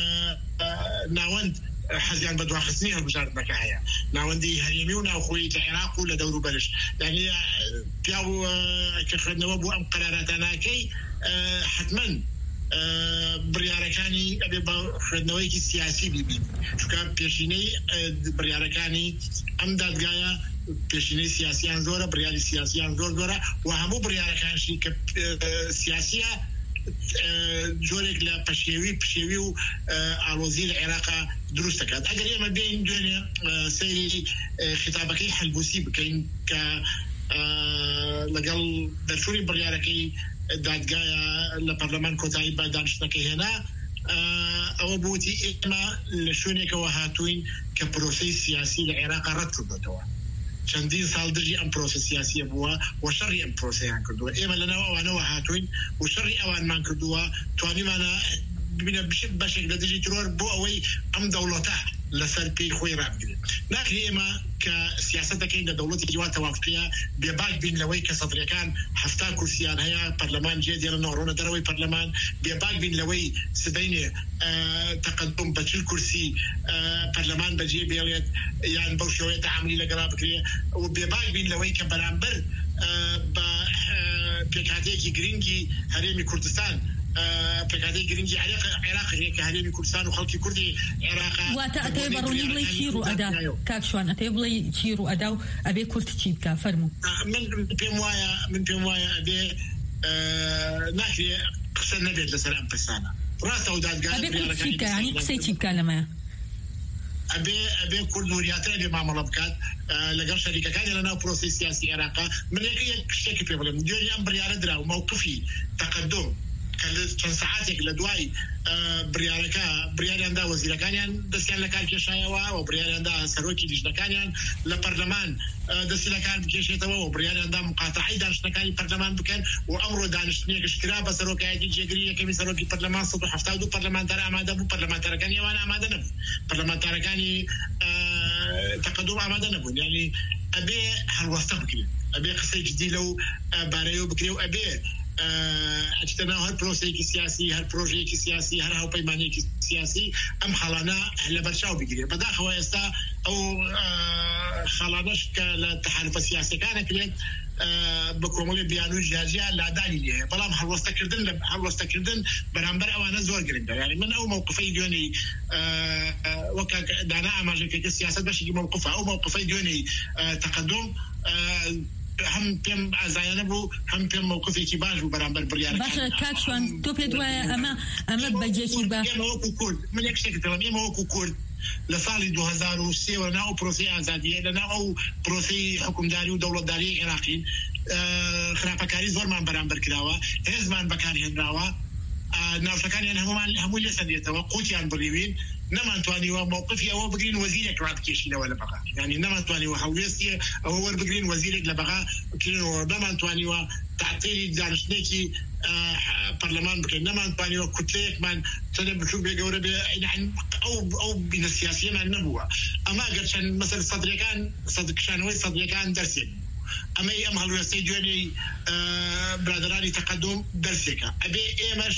ناوەند حەزیان بە دواخستنی هەڵبژاردنەکە هەیە ناوەندی هەرێمی و ناوخۆی عێراق و لە دەور و بەرش یعنی پیا و کە خوێندنەوە بۆ ئەم قەراراتانەکەی حتما بڕیارەکانی ئەبێ بە خوێندنەوەیکی سیاسی بیبین چونکە پێشینەی بڕیارەکانی ئەم دادگایە پێشینەی سیاسیان زۆرە بڕیاری سیاسیان زۆر زۆرە و هەموو بڕیارەکانشی کە سیاسیە جۆرێک لە پەشێوی پشێوی و ئالۆزی لە عێراقا دروست دەکات ئەگەر ئێمە بین دوێنێ سەیری خیتابەکەی حەلبووسی بکەین کە لەگەڵ دەرچوونی بڕیارەکەی دادگایە لە پەرلەمان کۆتایی بە دانیشتەکەی هێنا ئەوە بوتی ئێمە لە شوێنێکەوە هاتوین کە پرۆسەی سیاسی لە عێراقا ڕەت کردوێتەوە چەندین ساڵ دژی ئەم پرۆسە سیاسیە بووە و شەڕی ئەم پرۆسەیان کردووە ئێمە لەناو ئەوانەوە هاتوین و شەڕی ئەوانمان کردووە توانیمانە ببینە بشت بەشێک لە دژی ترۆر بۆ ئەوەی ئەم دەوڵەتە لەسەر پێی خۆی ڕابگرێت ناکرێ ئێمە کە سیاسەتەکەی لە دەوڵەتی وا تەواوفقیە بێباک بین لەوەی کە سەدرەکان هەفتا کورسیان هەیە پەرلەمان جێ دێنە ڕۆنە دەرەوەی پەرلەمان بێباک بین لەوەی سبەینێ تەقەدم بە چل کورسی پەرلەمان بەجێ بێڵێت یان بەو شێوەیە تەعاملی لەگەڵا بکرێ و بێباک بین لەوەی کە بەرامبەر بە پێکهاتەیەکی گرنگی هەرێمی کوردستان پێکهاتەی گرنگی عێراق کە هەرێمی کوردستان و خەڵکی کوردی عێراقا واتە ئەتێ بەڕوونی بڵێ چیر و ئەدا کاک شوان ئەتێ بڵێ چیر و ئەدا و ئەبێ کورد چی بکە فەرموو من پێم وایە من پێم وایە ئەبێ ناکرێ قسە نەبێت لەسەر ئەم پرسانە ڕاستە و دادگا ئەبێ کورد چی بکە یعنی قسەی چی بکە لەمە ئەبێ ئەبێ کورد وریاتر ئەبێ مامەڵە بکات لەگەڵ شەریکەکانی لەناو پرۆسەی سیاسی عێراقا من یەک شتێکی پێ بڵێم دوێنێ ئەم بڕیارە درا و موقفی تەقەدم چەند سەعاتێک لە دوای بڕیارەکە بڕیاریاندا وەزیرەکانیان دەستیان لە کار کێشایەوە و بڕیاریاندا سەرۆکی لیژنەکانیان لە پەرلەمان دەستی لە کار بکێشێتەوە و بڕیاریاندا مقاتعەی دانیشتنەکانی پەرلەمان بکەن و ئەمڕۆ دانیشتنیەکەش کرا بە سەرۆکایەتی جێگیری یەکەمی سەرۆکی پەرلەمان سەد و هەفتاد و دوو پەرلەمانتەر ئامادە بوو پەرلەمانتەرەکانی ئەوان ئامادە نەبوون پەرلەمانتەرەکانی تەقەدم ئامادە نەبوون یعنی ئەبێ هەڵوەستە بکرێت ئەبێ قسەی جدی لەو بارەیەوە بکرێ و ئەبێ ئەچتەنا هەر پرۆسەیەکی سیاسی هەر پرۆژەیەکی سیاسی هەر هاوپەیمانێکی سیاسی ئەم خەڵانە لە بەرچاو بگیرێت بەداخەوە ئێستا ئەو خەڵانەش کە لە تەحالفە سیاسیەکانە کرێت بە کۆمەڵی بیان و ژیاژیا لادانی لێ بەڵام هەڵوەستەکردن لە هەڵوەستەکردن بەرامبەر ئەوانە زۆر گرنگە یعنی من ئەو موقفەی دوێنێ وەک دانا ئاماژەکەی سیاست بەشێکی موقفە ئەو موقفەی دوێنێ تەقەدم هم پێم ئازایانە بوو هم پێم موقفێکی باش بوو بەرامبەر بڕیارەکان باشە کاک شوان تۆ پێت وایە ئەمە ئەمە بەجێکی باش وەکو کورد من یەک شتێکت دەڵێم ئێمە وەکو کورد لە ساڵی دوو هەزار و سێ لەناو پرۆسەی ئازادیە لەناو ئەو پرۆسەی حکومداری و دەوڵەتداری عێراقین خراپەکاری زۆرمان بەرامبەر کراوە هێزمان بەکارهێنراوە ناوچەکانیان هەمومان هەمووی لێسەندێتەوە قوتیان بڕیوین نەمانتوانی وە مووقفی ئەوە بگرین وەزیرێک ڕاتکێشینەوە لە بەغا یعنی نەمانتوانی وە هەڵوێستی ئەوە وەربگرین وەزیرێک لە بەغا بکرێنەوە نەمانتوانیوە تعطیلی دانیشتێکی پەرلەمان بکەین نەمانتوانیوە کوتلەیەکمان چەندە بچوو بێگەورە بێ ئەو ئەو بینە سیاسیەمان نەبووە ئەما گەر چەند مەسەل سەدرەکان سەدرکشانەوەی سەدرەکان دەرسێک ئەمەی ئەم هەڵوێستەی دوێنێی برادرانی تەقەدم دەرسێکە ئەبێ ئێمەش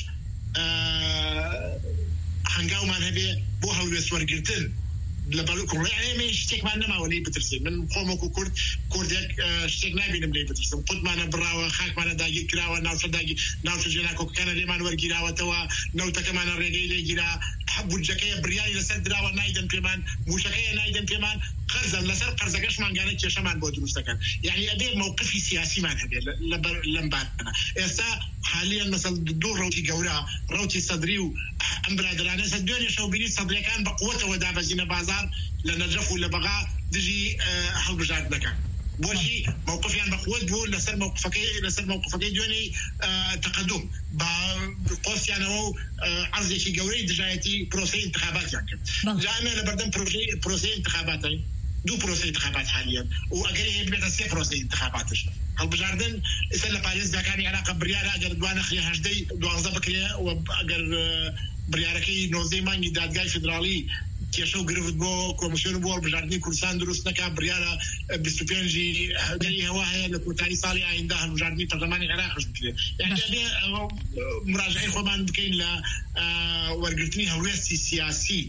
هەنگاومان هەبێ بۆ هەڵوێست وەرگرتن لە بەڵکوڕێمە شتێکمان نەماوە لێی بترسێ من خۆمەکو کورد کوردێک شتێک نبینم لێ بترسم قوتمانە بڕاوە خاکمانە داگیر کراوە ناوچەداگی ناوچە جێناکۆکەکانە لێمان وەرگیراوەتەوە نەوتەکەمانە ڕێگەی لێگیرا بودجەکەیە بریاری لەسەر دراوە نایدەن پێمان موشەکەیە نایدەن پێمان قەرزەن لەسەر قەرزەکەشمانگانە کێشەمان بۆ دروستەکەن یعنی ئەبێ مووقفی سیاسیمان هەبێ لەم بارانە ئێستا حالیان مەسەل دوو ڕوتی گەورە ڕوتی سەدری و ئەم برادرانە سە دوێنێ شەوبینی سەدرەکان بە قووەتەوە دابەزینە بازار لە نەجەف و لە بەغا دژی هەڵبژاردنەکان بۆچی مووقفیان بەقووت بوو لەسەر مووقفەکەی لەسەر مووقفەکەی دوێنێ تەقەدم بە قۆسیانەوە و عەرزێکی گەورەی دژایەتی پرۆسەی انتخاباتیان کرد جامێ لە بەردەم پرۆسەی انتخاباتەی دوو پرۆسەی انتخابات حالیان و ئەگەر هەیە بێتە سێ پرۆسەی انتخاباتش هەڵبژاردن ئێستا لە پارێزگاکانی عێراق بڕیارە ئەگەر دوانە خێ هەژدەی دوازدە بکرێ و ئەگەر بڕیارەکەی نۆزدەی مانگی دادگای فدراڵی کێشە و گرفت بۆ کۆمیسیۆن بۆ هەڵبژاردننی کوردستان دروست نەکا بریارە بیست و پێنجی هەولێری هەوا هەیە لە کۆتایی ساڵی ئایندا هەڵبژاردننی پەرلەمانی عێراقش بکرێت یعنی مراجعەی خۆمان بکەین لە وەرگرتنی هەڵوێستی سیاسی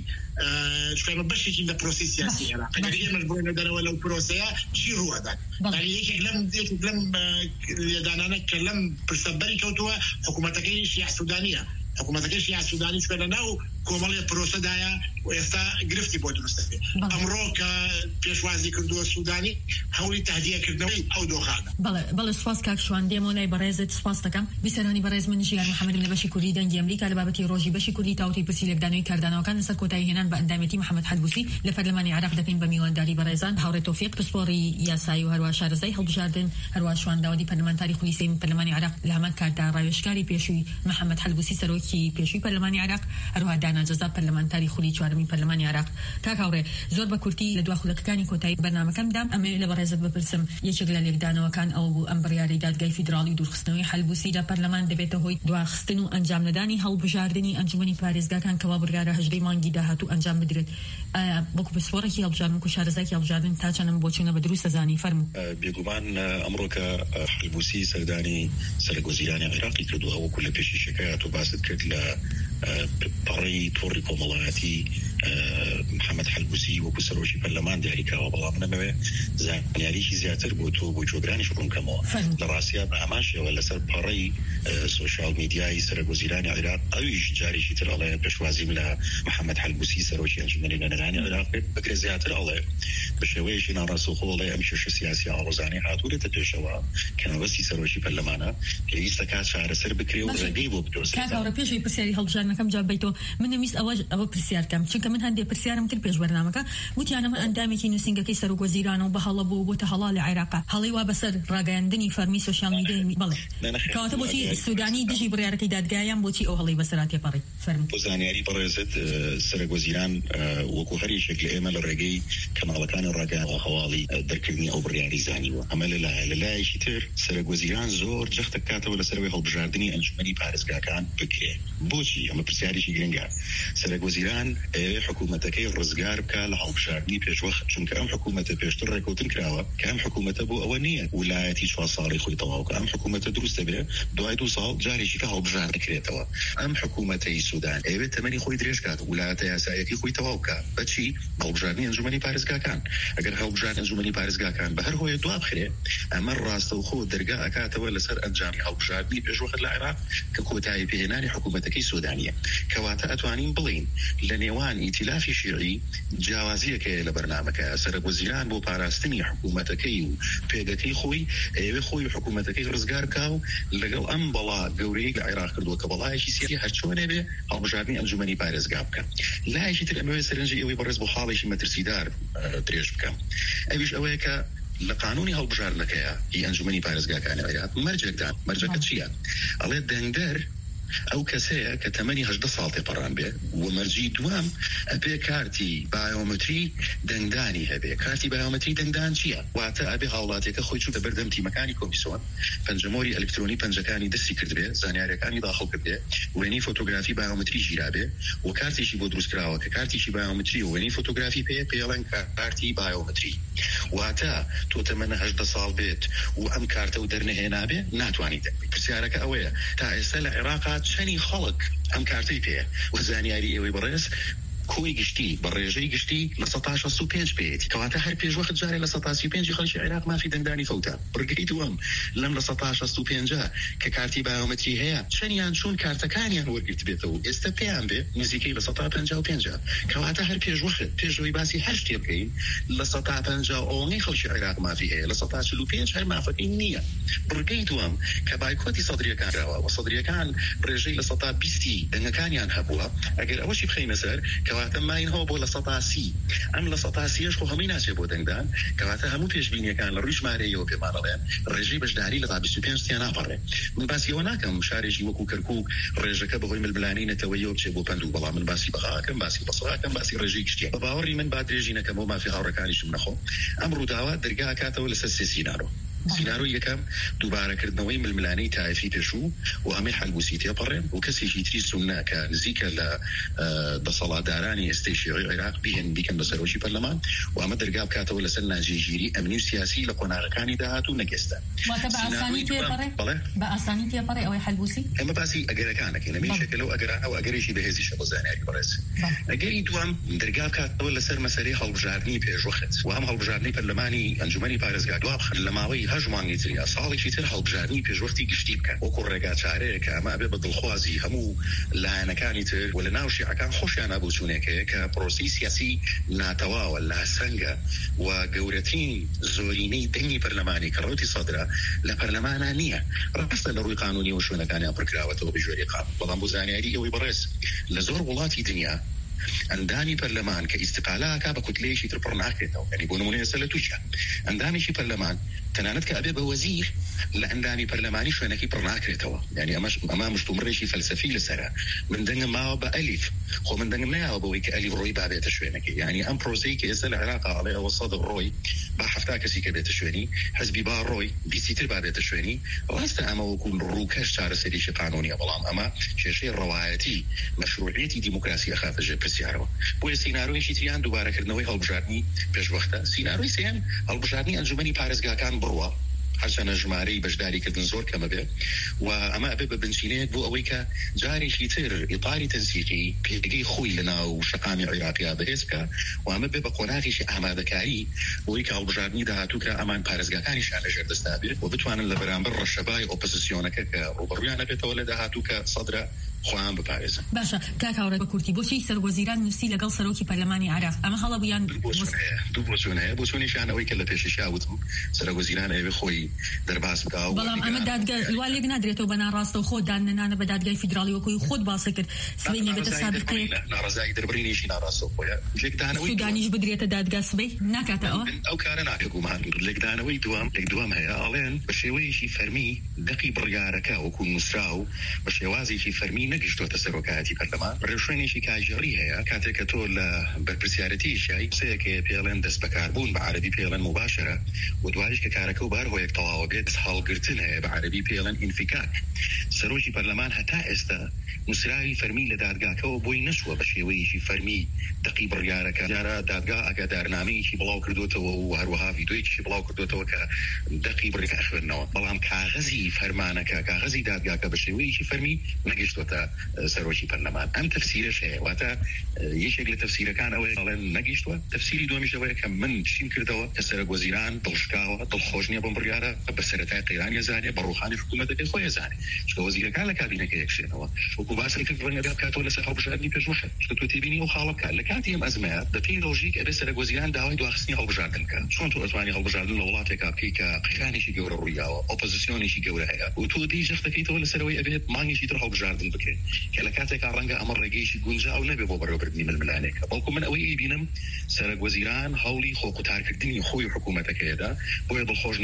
شکایمە بەشێکی لە پرۆسی سیاسی عێراق ئەگەر ئێمەش بڕۆینە دەرەوە لەو پرۆسەیە چی ڕوەدات یعنی یەکێک لەم یەکێک لەم لێدانانە کە لەم پرسەبەری کەوتووە حکوومەتەکەی شیعە سوودانیە حکوومەتەکەی شیعە سوودانی چکە لەناو کۆمەڵی پرۆسەدایە و ئێستا گرفتی بۆ دروستە بێ ئەمڕۆ کە پێشوازی کردووە سوودانی هەوڵی تهدیەکردنەوەی ئەو دۆخانە بەڵێ بەڵێ سوپاس کاک شوان دێمۆنای بەڕێزت سوپاس دەکەم بیسەرانی بەڕێز من ژیان محەممەد لە بەشی کوردی دەنگی ئەمریکا لە بابەتی ڕۆژی بەشی کوردی تاوتی پرسی لەگدانەوەی کاردانەوەکان لەسەر کۆتایی هێنان بە ئەندامەتی محەممەد حەلبوسی لە پەرلەمانی عێراق دەکەین بە میوانداری بەڕێزان هاوڕێ تۆفیق پسپۆڕی یاسایی و هەروە شارەزای هەڵبژاردن هەروە شوان داوودی پەرلەمانتاری خولیسەی پەرلەمانی عێراق لە هەمان کاردا ڕاوێژکاری پێشووی محەممەد حەلبوسی سەرۆکی پێشووی پەرلەمانی عێراق هەروە دانا جەزا پەرلەمانتاری خولی چوارەمی پەرلەمانی عێراق کاک هاوڕێ زۆر بە کورتی لە دوا خولەکەکانی کۆتایی بەرنامەکەم دام ئەمێ لە بەڕێزت بپرسم یەکێک لە لێکدانەوەکان ئەو ئەم بڕیاری دادگای فیدراڵی دوورخستنەوەی حەلبوسی لە پەرلەمان دەبێتە هۆی دواخستن و ئەنجام نەدانی هەڵبژاردننی ئەنجومەنی پارێزگاکان کەوا بڕیارە هەژدەی مانگی داهاتوو ئەنجام بدرێت وەکو پسپۆڕێکی هەڵبژاردن و شارەزایکی هەڵبژاردن تا چەندەم بۆ چوونە بە دروست ئەزانی فەرموو بێگومان ئەمڕۆ کە حەلبوسی سەردانی سەرۆکوەزیرانی عێراقی کردووە وەکو لە پێشیشەکەی تۆ باست کرد لە پەڕەی تۆڕی کۆمەڵایەتی محەممەد حەلبوسی وەکو سەرۆکی پەرلەمان دیاریکراوە بەڵام نەمەوێ زانیاریی زیاتر بۆ تۆ بۆ جۆگرانی شڕونکەمەوە لە ڕاستیە بە ئەماشەوە لەسەر پەڕەی سوشال میدیای سەرۆکوەزیرانی عێراق ئەویش جارێکی تر ئەڵێ پێشوازیم لە محەممەد حەلبوسی سەرۆکی ئەنجومەنی نوێنەرانی عێراق بکرێ زیاتر ئەڵێ بە شێوەیەکی ناڕاستەوخۆ ئەڵێ ئەم کێشە سیاسی ئاڵۆزانەی هاتوورێتە پێشەوە کە مەبەستی سەرۆکی پەرلەمانە پێویستە کات چارەسەر بکرێ و ڕێگەی بۆ بدۆزێت کاکاوڕە پێشەوەی پرسیاری هەڵبژاردنەکەم جواب بیتەوە من نەویست ئەوە ئەوە پرسیارکەم چونکە من هەندێک پرسیارم کرد پێش بەرنامەکە وتیانە من ئەندامێکی نووسنگەکەی سەرۆکوەزیرانە و بە هەڵە بۆ بۆتە هەڵا لە عێراق هەڵی وا بەسەر ڕاگەیاندنی فەرمی سوشیال میدیای بڵێ کەواتە بۆچی سوودانی دژی بڕیارەکەی دادگایان بۆچی ئەو هەڵی بەسەرات تێپەڕی فەرموو بۆ زانیاری بەڕێزت سەرۆکوەزیران وەکو هەر یەکێک لە ئێمە لە ڕێگەی کەماڵەکانی ڕاگەیاندنەوە هەواڵی دەرکردنی ئەو بڕیاری زانیوە ئەمە لەلایە لەلایەکی تر سەرۆکوەزیران زۆر جەختە کاتەوە لەسەرەوەی هەڵبژاردننی ئەنجومەنی پارێزگاکان بکرێ بۆچی ئەمە پرسیارێکی گرنگە سەرۆکوەزیران حکوومەتەکەی ڕزگار بکە لە هەڵبژاردننی پێشوەخت چونکە ئەم حکوومەتە پێشتر ڕێکوتن کراوە کە ئەم حکوومەتە بۆ ئەوە نییە ویلایەتی چوار ساڵی خۆی تەواو کە ئەم حکوومەتە دروستە بێ دوای دوو ساڵ جارێکی کە هەڵبژار دەکرێتەوە ئەم حکوومەتەی سوودان ئەوێت تەمەنی خۆی درێژ کات ویلایەتە یاسایەتی خۆی تەواو بکە بەچی هەڵبژاردننی ئەنجومەنی پارێزگاکان ئەگەر هەڵبژاردننی ئەنجومەنی پارێزگاکان بە هەر هۆیە دوا بخرێ ئەمە ڕاستەوخۆ دەرگا ئەکاتەوە لەسەر ئەنجامی هەڵبژاردننی پێشوەخت لە عێراق کە کۆتایی پێهێنانی حکوومەتەکەی سوودانیە کەواتە ئەتوانین بڵین لە نێوان ئیتیلافی شیعی جیاوازیەکەیە لە بەرنامەکە سەرۆکوەزیران بۆ پاراستنی حکوومەتەکەی و پێگەکەی خۆی ئێوە خۆی حکوومەتەکەی ڕزگار کا و لەگەڵ ئەم بەڵا گەورەی لە عێراق کردووە کە بەڵایەکی سیاسی هەرچۆنێ بێ هەڵبژاردننی ئەنجومەنی پارێزگا بکە لایەکی تر ئەمەوێ سەرنجی ئەوەی بەڕێز بۆ حاڵێکی مەترسیدار درێژ بکەم ئەویش ئەوەیە کە لە قانونی هەڵبژاردنەکەیە هی ئەنجومەنی پارێزگاکانی عێراق مەرجێکدان مەرجەکە چییە ئەڵێ دەنگدەر ئەو کەسەیە کە تەمەنی هەژدە ساڵ تێپەڕان بێ و مەرجی دوام ئەبێ کارتی بایۆمەتری دەنگدانی هەبێ. کارتی بایۆمەتری دەنگدان چییە؟ واتە ئەبێ هاوڵاتێکە خۆی چووتە بەردەم تیمەکانی کۆمیسیۆن، پەنجەمۆری ئەلکترۆنی پەنجەکانی دەستی کرد بێ، زانیاریەکانی داخڵ کرد بێ، وێنەی فۆتۆگرافی بایۆمەتری ژیرا بێ و کارتێکی بۆ دروستکراوە کە کارتێکی بایۆمەتری و وێنەی فۆتۆگرافی پێ پێڵەن کارتی بایۆمەتری. واتە تۆ تەمەنە هەژدە ساڵ بێت و ئەم کارتە و دەرنەهێنابێ ناتوانیت دەبێت. پرسیارەکە ئەوەیە تا ئێستا لە عێراقا چەندی خەڵک ئەم کارتەی پێ و زانیاری ئێوەی بەڕێز کۆی گشتی بە ڕێژەی گشتی لە سەد شەست و پێنج پێێتی کەواتە هەر پێشوەخت جارێ لە سەد سی و پێنج خەڵکی عێراق مافی دەنگدانی فەوتە. ڕگەی دووەم لەم لە سەد شەست و پێنج کە کارتی بایۆمەتری هەیە چەندیان چوون کارتەکانیان وەرگرت بێتەوە، ئێستا پێیان بێ نزیکەی بە سەد و پەنجا و پێنج. کەواتە هەر پێشوەخت پێشەوەی باسی هەر شتێ بکەین لە سەد و پەنجا ئەوەی خەڵکی عێراق مافی هەیە، لە سەد و چل و پێنج هەر مافەکەی نییە. ڕگەی دووەم کە بایکۆتی سەدریەکان راوە و سەدریەکان ڕێژەی لە سەد و بیست دەنگەکانیان هەبووە، ئەگەر ئەوەشی بخەینە سەر کەواتە ماین هەوە بۆ لە سەد سی ئەم لە سەد سیش خۆ هەمووی ناچێت بۆ دەنگدان، کەواتە هەموو پێشبینیەکان لە ڕووی ژمارەیەوە پێمانەڵێن ڕێژەی بەشداری لە بیست و پێنج تیان ناپەڕێ. من باسیەوە ناکەم شارێکی وەکو کەرکووک ڕێژەکە بەهۆی ململانی نەتەوەیەوە بچێت بۆ پەند و بەڵام من باسی بەغاکەم، باسی بەسڕاکەم، باسی ڕێژەی گشتیە. بە باوەڕی من با درێژی نەکەم بۆ مافی هاوڕەکانیشم نەخۆ. ئەم ڕووداوە دەرگا ئەکاتەوە لەسەر سێ سینارۆ. سینارۆی یەکەم دووبارەکردنەوەی ململانەی تایفی پێشوو و ئەمەی حەلبوسی تێپەڕێن و کەسێکی تری سوننا کە نزیکە لە دەسەڵاتدارانی ئێستای شیوعی عێراق بیهێن بیکەن بە سەرۆکی پەرلەمان و ئەمە دەرگا بکاتەوە لەسەر ناجێگیری ئەمنی و سیاسی لە قۆناغەکانی داهاتوو نەگەستە. بە ئاسانی تێپەڕێ ئەوەی حەلبوسی؟ ئەمە باسی ئەگەرەکانەکەن لەمەی شەکە لەو ئەگەرانە و ئەگەرێکی بەهێزیشە بۆ زانیاری بەڕێز. ئەگەری دوام دەرگا بکاتەوە لەسەر مەسەلەی هەڵبژاردننی پێشوەخت و ئەم هەڵبژاردننی پەرلەمانی ئەنجومەنی پارێزگا دواب لە ماوەی هەژ مانگی تریا ساڵێکی تر هەڵبژاردننی پێشوەختی گشتی بکەن وەکو ڕێگا چارەیە کە ئەمە ئەبێ بە دڵخوازی هەموو لایەنەکانی تر و لە ناو شیعەکان خۆشیان نابوو چوونێکەیە کە پرۆسی سیاسی ناتەواوە لاسەنگە و گەورەترین زۆرینەی دەنگی پەرلەمانی کە ڕوتی سەدرا لە پەرلەمانە نییە. ڕاستە لە ڕووی قانونی و شوێنەکانیان پڕکراوەتەوە بژێری قانون، بەڵام بۆ زانیاری ئەوەی بەڕێز لە زۆر وڵاتی دنیا ئەندامی پەرلەمان کە ئیستقالاکە بە کوتلەیەکی تر پڕ ناکرێتەوە. یعنی بۆ نمونە ئێستا لە تووشە ئەندامێکی پەرلەمان تەنانەت کە ئەبێ بە وەزیر لە ئەندامی پەرلەمانی شوێنەکەی پڕ ناکرێتەوە. یعنی ئەمەش ئەمە مشتومڕێکی فەلسەفی لەسەرە. من دەنگم ماوە بە ئەلیف، خۆ من دەنگم نایەوە بەوەی کە ئەلیف ڕۆی بابێتە شوێنەکەی. یعنی ئەم پرۆسەی کە ئێستا لە عێراق ئاڵێ ئەوە سەد ڕۆی با هەفتا کەسی کە بێتە شوێنی، حەزبی با ڕۆی بیستی تر بابێتە شوێنی. ڕاستە ئەمە وەکو ڕووکەش چارەسەریشی قانونیە، بەڵام ئەمە کێشەی ڕەوایەتی مەشروعیەتی دیموکراسی خاتە ژێر پرسیارەوە. بۆیە سینارۆیەکی تریان دووبارەکردنەوەی هەڵبژاردننی پێشوەختە. سینارۆی سێم هەڵبژاردننی ئەنجومەنی پارێزگاکان بڕوە، هەرچەنە ژمارەی بەشداریکردن زۆر کەمە بێ و ئەمە ئەبێ بە بنچینەیەک بۆ ئەوەی کە جارێکی تر ئیطاری تەنسیقی پێگەی خۆی لە ناو شەقامی عێراقیا بەهێز بکە و ئەمە بێ بە قۆناغێکی ئامادەکاری بۆی کە هەڵبژاردننی داهاتوو کە ئەمان پارێزگاکانیشان لەژێر دەستا بێت و بتوانن لە بەرامبەر ڕەشەبای ئۆپۆزیسیۆنەکە کە ڕوبەڕوویان نەبێتەوە لە داهاتوو کە سەدرا خۆیان بپارێزن. باشە کاکاوڕێ بە کورتی بۆچی سەرۆکوەزیران نووسی لەگەڵ سەرۆکی پەرلەمانی عێراق ئەمە هەڵە بوویان دوو بۆچوون هەیە. بۆچوونیشان ئەوەی کە لە پێشیشا وتم سەرۆکوەزیران ئەوێ خۆی دەرباس بکا، بەڵام ئەمە دادگا لێک نادرێتەوە بە ناڕاستەوە خۆ داننانە بە دادگای فیدراڵی وەکوی خۆت باسە کرد سبەی نەبێتە سابقەیەک ناڕزایی دەربڕینێکی ناڕاستەوە خۆیە لێکدانەوەی سودانیش بدرێتە دادگا سبەی ناکاتە ئەوە ئەو کارە ناکەگومان. لێکدانەوەی دوام لێک دوام هەیە ئاڵێن بە شێوەیەکی فەرمی دەقی بڕیارەکە وەکو نووسرا و بە شێوازێکی فەرمی نەگەیشتۆتە سەرۆکایەتی پەرلەمان. ڕێوشوێنێکی کاژێڕی هەیە کاتێک کە تۆ لە بەرپرسیارەتی شای قسەیەکە پێڵێن دەست بەکاربوون بە عەرەبی پێڵێن مباشرە و دوایش کە کارەکە و بار هۆیەک تەواو بێت هەڵگرتن هەیە بە عەرەبی پێڵێن ئینفیکاک. سەرۆکی پەرلەمان هەتا ئێستا نووسراوی فەرمی لە دادگاکەوە بۆی نەچووە بە شێوەیەکی فەرمی دەقی بڕیارەکە. جارە دادگا ئاگادارنامەیەکی بڵاو کردوتەوە و هەروەها ڤیدیۆیەکی بڵاو کردوتەوە کە دەقی بڕیارەکە خوێندنەوە، بەڵام کاغەزی فەرمانەکە کاغەزی دادگاکە بە شێوەیەکی فەرمی نەگەیشتۆتە سەرۆکی پەرلەمان. ئەم تەفسیرەش هەیە، واتە یەکێک لە تەفسیرەکان ئەوەیە ئەڵێن نەگەیشتووە. تەفسیری دووەمیش ئەوەیە کە من چیم کردەوە کە سەرۆکوەزیران دڵشکاوە دڵخۆش نییە بەم بڕیارە بە سەرەتای قەیران زانێ بە ڕوحانی حکوومەتەکەی خۆی زانێ چکە وەزیرەکان لە کابینەکە یەکشێنەوە وەکو باسی کرد ڕەنگە بکاتەوە لەسەر هەڵبژاردننی پێشوەخت چکە تۆ تێبینی ئەو خاڵە بکات لە کاتی ئەم ئەزمەیە بەپێی لۆژیک ئەبێ سەرۆکوەزیران داوای دواخستنی هەڵبژاردن بکەن. چۆن تۆ ئەتوانی هەڵبژاردن لە وڵاتێکا بکەی کە قەیرانێکی گەورە ڕوویاوە ئۆپۆزیسیۆنێکی گەورە هەیە و تۆ دەی ژەختەکەیتەوە لەسەرەوەی ئەبێت مانگێکی تر هەڵبژاردن بکرێت کە لە کاتێکا ڕەنگە ئەمە ڕێگەیەکی گونجاو نەبێ بۆ بەڕێوەبردننی ململانێکە. بەڵکو من ئەوەی ئەیبینم سەرۆکوەزیران هەوڵی خۆقوتارکردنی خۆی حکوومەتەکەیەدا بۆیە دڵخۆش نییە بەم بڕیارە.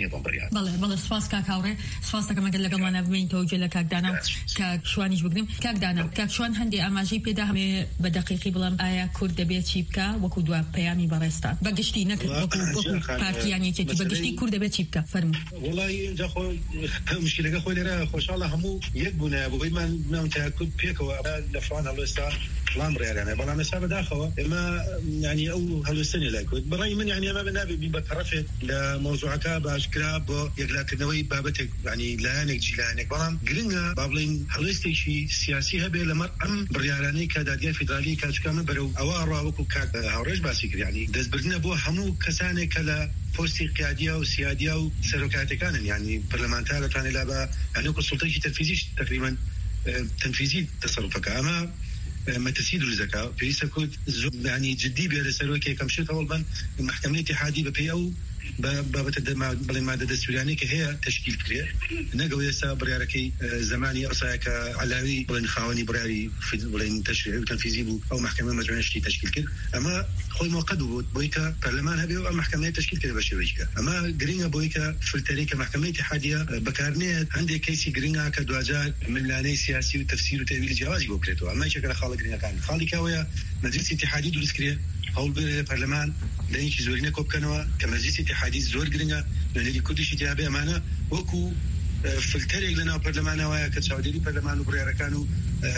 بەڵێ بەڵێ سپاس کاک هاوڕێ سپاس دەکەم ئەگەر لەگەڵمانە بمێن تەوجێ لە کاکدانا و کاک شوانیش بگریم کاکدانا کاک شوان هەندێ ئاماژەی پێدا هەمێ بە دەقیقی بڵام ئایا کورد دەبێت چی بکە وەکو دوا پەیامی بەڕێستان بەگشتی نەکرد وەکو پارتیانێکی بەگشتی کورد دەبێت چی بکە فەرموو وڵی اینجا خۆ مشکلەکە خۆی لێرە خۆشحاڵە هەموو یەک بوونە بۆی من ناوتە کورد پێکەوە لە فڵان هەڵوێستا فڵان بڕیارانە بەڵام ێستا بەداخەوە ئێمە ینی ئەو هەڵوێستنی لای کورد بەڕای من ینی ئەمە بەنابێ بی بەتەڕەفێت لە مۆزوعەکە باشکرا بۆ یەکلاکردنەوەی بابەتێک ینی لایەنێک جیلایەنێک بەڵام گرنگە با بڵین هەڵوێستێکی سیاسی هەبێ لەمەڕ ئەم بڕیارانەی کە دادگای فیدرالی کاتژکامە بەرەو ئەوە ڕاوەکو کاک هاوڕێژ باسی کرد ینی دەستبردنە بۆ هەموو کەسانێک کە لە پۆستی قیادیە و سیادیە و سەرۆکاتەکانن ینی پەرلەمانتارەتوانێت لا بە هەنووکو سوڵتەیەکی تەنفیزیش تقریبا تەنفیزی تەسەڕوفەکە ئەمە مەترسی دروزەکە پێویستە کورد ینی جدی بێ لە سەرۆکی یەکەم شت هەوڵ بن محکەمەی اتحادی بە پێی ئەو بابەتە بڵێن مادە دەستوریانەی کە هەیە تشکیل کرێ نەگەوە ئێستا بڕیارەکەی زمانی ئەوسایەکە علاوی بڵێن خاوەنی بڕیاری بڵێن تەشریعی و تەنفیزی بوو ئەو محکەمە مەجموعەیەکی تشکیل کرد ئەمە خۆی موقەت بوو بۆی کە پەرلەمان هەبێ و ئەم محکەمەیە تشکیل کرد بە شێوەیەکە ئەمە گرنگە بۆی کە فلتەرەی کە محکەمەی اتحادیە بەکارنێت هەندێک کەیسی گرنگە کە دوجار ملانەی سیاسی و تەفسیر و تەویل جیاوازی بۆ بکرێتەوە ئەمە یەکێکە لە خاڵە گرنگەکان خاڵی کەوەیە مەجلیسی اتحادی دروست کرێ هەوڵ بێ پەرلەمان لەنیکی زۆرینە کۆ بکەنەوە کە مەجلیسی اتحادی زۆر گرنگە لەنێری کوردیشی تیابێ ئەمانە وەکو فلتەرێک لەناو پەرلەمانەوەیە کە چاودێری پەرلەمان و بڕیارەکان و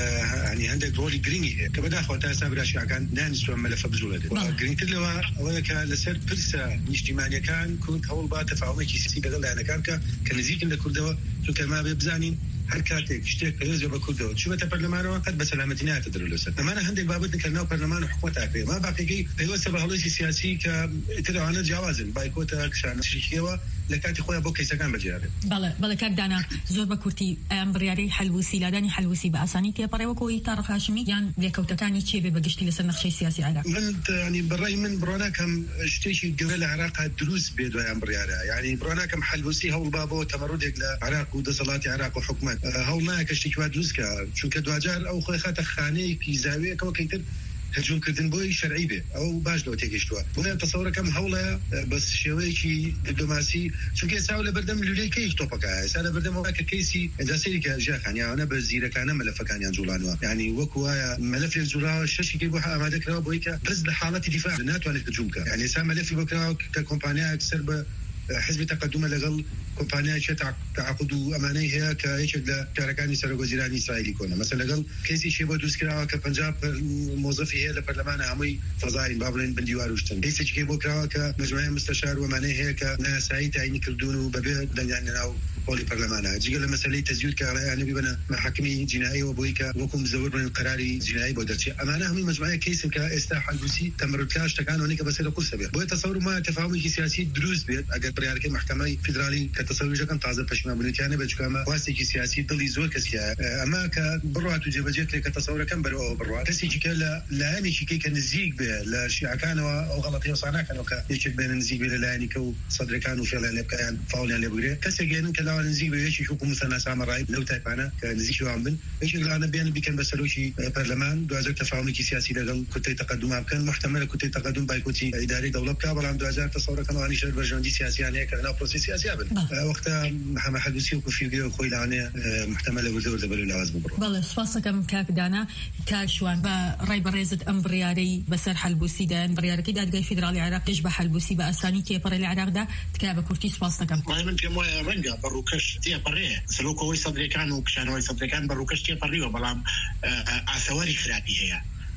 ینی هەندێک ڕۆلی گرنگی هەیە کە بەداخەوە تا ئێستا براشیەکان دانیشتووە مەلەفە بزوڵێت گرنگتر لەوە ئەوەیە کە لەسەر پرسە نیشتیمانیەکان کورد هەوڵ با تەفاومێکی سیاسی لەگەڵ لایەنەکان کە کە نزیکن لە کوردەوە چونکە ما بێ بزانین هەر کاتێک شتێک پێویستە بە کوردەوە چووەتە پەرلەمانەوە قەت بە سەلامەتی نایەتە دەرەوە لەسەر ئەمانە هەندێک بابەتن کە ناو پەرلەمان و حکوومەت ئاکرێ ما باقیگەی پێویستە بە هەڵوێستی سیاسی کە ئیتر ئەوانە جیاوازن بایکۆتە کشانە شریکیەوە لە کاتی خۆیان بۆ کەیسەکان بەجێهێڵێت بەڵێ بەڵێ کاکدانا زۆر بە کورتی ئەم بڕیارەی حەلبوسی لادانی حەلبوسی بە ئاسانی تێپەڕێوەکەوەی تاڕق هاشمی یان لێکەوتەکانی چێ بێ بەگشتی لەسەر نەخشەی سیاسی عێراق من ینی بەڕای من بڕۆناکەم شتێکی گەورە لە عێراق دروست بێ دوای ئەم بڕیارە یعنی بڕۆناکەم حەلبوسی هەوڵ با بۆ تەمەڕودێک لە عێراق و دەسەڵاتی عێراق و حکوومەت هەوڵ نایە کە شتێکی وا دروستکە چونکە دوجار ئەو خۆی خاتە خانەیەکی زاویەکەوە کەیتر هەجومکردن بۆی شەرعی بێ ئەو باش لەوە تێگەیشتووە بۆیە تەسەوڕەکەم هەوڵە بەس شێوەیەکی دیپلۆماسی چونکە ئێستا لە بەردەم لولەیەکەی تۆپەکە ئێستا لە بەردەمەوە کە کەیسی ئەجاسەری کە ژاخانیانە بە زیرەکانە مەلەفەکانیان جوڵانەوە یعنی وەکو وایە مەلەفێک جوڵاوە شەشێکی بۆ ئامادەکراوە بۆی کە بەس لە حاڵەتی دیفاع ناتوانێت هەجوم بکە یعنی ئێستا مەلەفی بۆ کراوە کە کۆمپانیایەک سەر بە حزب تقدم لەگەڵ کۆمپانیایەکی تعاقد و ئەمانەی هەیە کە یەکێک لە کارەکانی سەرۆکوەزیرانی ئیسرائیلی کۆنە مەسەڵەن لەگەڵ کەیسێکی بۆ دروستکراوە کە پەنجاب مۆزەفی هەیە لە پەرلەمانە هەمووی فەزاین با بڵێن بندیوار وشتن کەیسێکی بۆ کراوە کە مەجموعەی مستەشار و ئەمانەی هەیە کە نایاسایی تاینی کردوون و بەبێ دەنگیان لەناو قۆلی پەرلەمانە جگە لە مەسەلەی تەزویر کە ڕایانە ببەنە محاکمی جیناییەوە بۆی کە وەکو مزەور بن قەراری جینایی بۆ دەرچێت ئەمانە هەمووی مەجموعەیە کەیسن کە ئێستا حەلبوسی تەمەڕودکار شتەکانەوەی کە بەسەر قورسە بێت بۆیە تەسەوڕ ما تەفاومێکی سیاسی دروست بێت ئەگەر بڕیارەکەی محکەمەی فیدرالی کە تەسەوریەکەم تازە پەشیمانبوونیتیانە بێت چونکە ئەمە واستێکی سیاسی دڵی زۆر کەسیە ئەمە کە بڕات و جێبەجێ کرێت کە تەسەوڕەکەم بەرەوە بڕات کەسێکی کە لە لایەنێکی کە نزیک بێ لە شیعەکانەوە ئەو غەڵەتیە وساناکەنەوە کە یەکێک بێنە نزیک بێ لە لایەنی کە و سەدرەکان و فێڵیان لێ بکەیان فاولیان لێ بگرێت کەسێک گەێنن کە لاوە نزیک بێ یەکی حکووم سەناسامە ڕای لەو تایپانە کە نزیکی وان بن یەکێک لەوانە بێن بیکەن بە سەرۆکی پەرلەمان دوازار تەفاومێکی سیاسی لەگەڵ کوتەی تەقەدوم بکەن محتەمەلە کوتەی تەقەدوم بایکۆتی ئیداری دەوڵەت بکا بەڵام دوازار تەسەوڕەکەمەوانی شەر بەرژەوەندی سیاسیان هەیە کە لەناو پرۆسی سیاسیا بن وەختە محەممەد حەلبوسی و کوفیلگرێ و خۆی لەوانەیە محتەمەلە وردە وردە بەرەو لاواز ببڕۆ بەڵێ سپاس دەکەم کاکدانا کاشوان بە ڕای بەڕێزت ئەم بڕیارەی بەسەر حەلبوسی دایان بڕیارەکەی دادگای فیدرالی عێراق پێش بە حەلبوسی بە ئاسانی تێپەڕێ لە عێراقدا تکایە بە کورتی سپاس دەکەم من پێم وایە ڕەنگە بەڕووکەش تێپەڕێ سەرۆکەوەی سەدرەکان و کشانەوەی سەدرەکان بەڕووکەش تێپەڕیوە بەڵام ئاسەوەری خراپی هەیە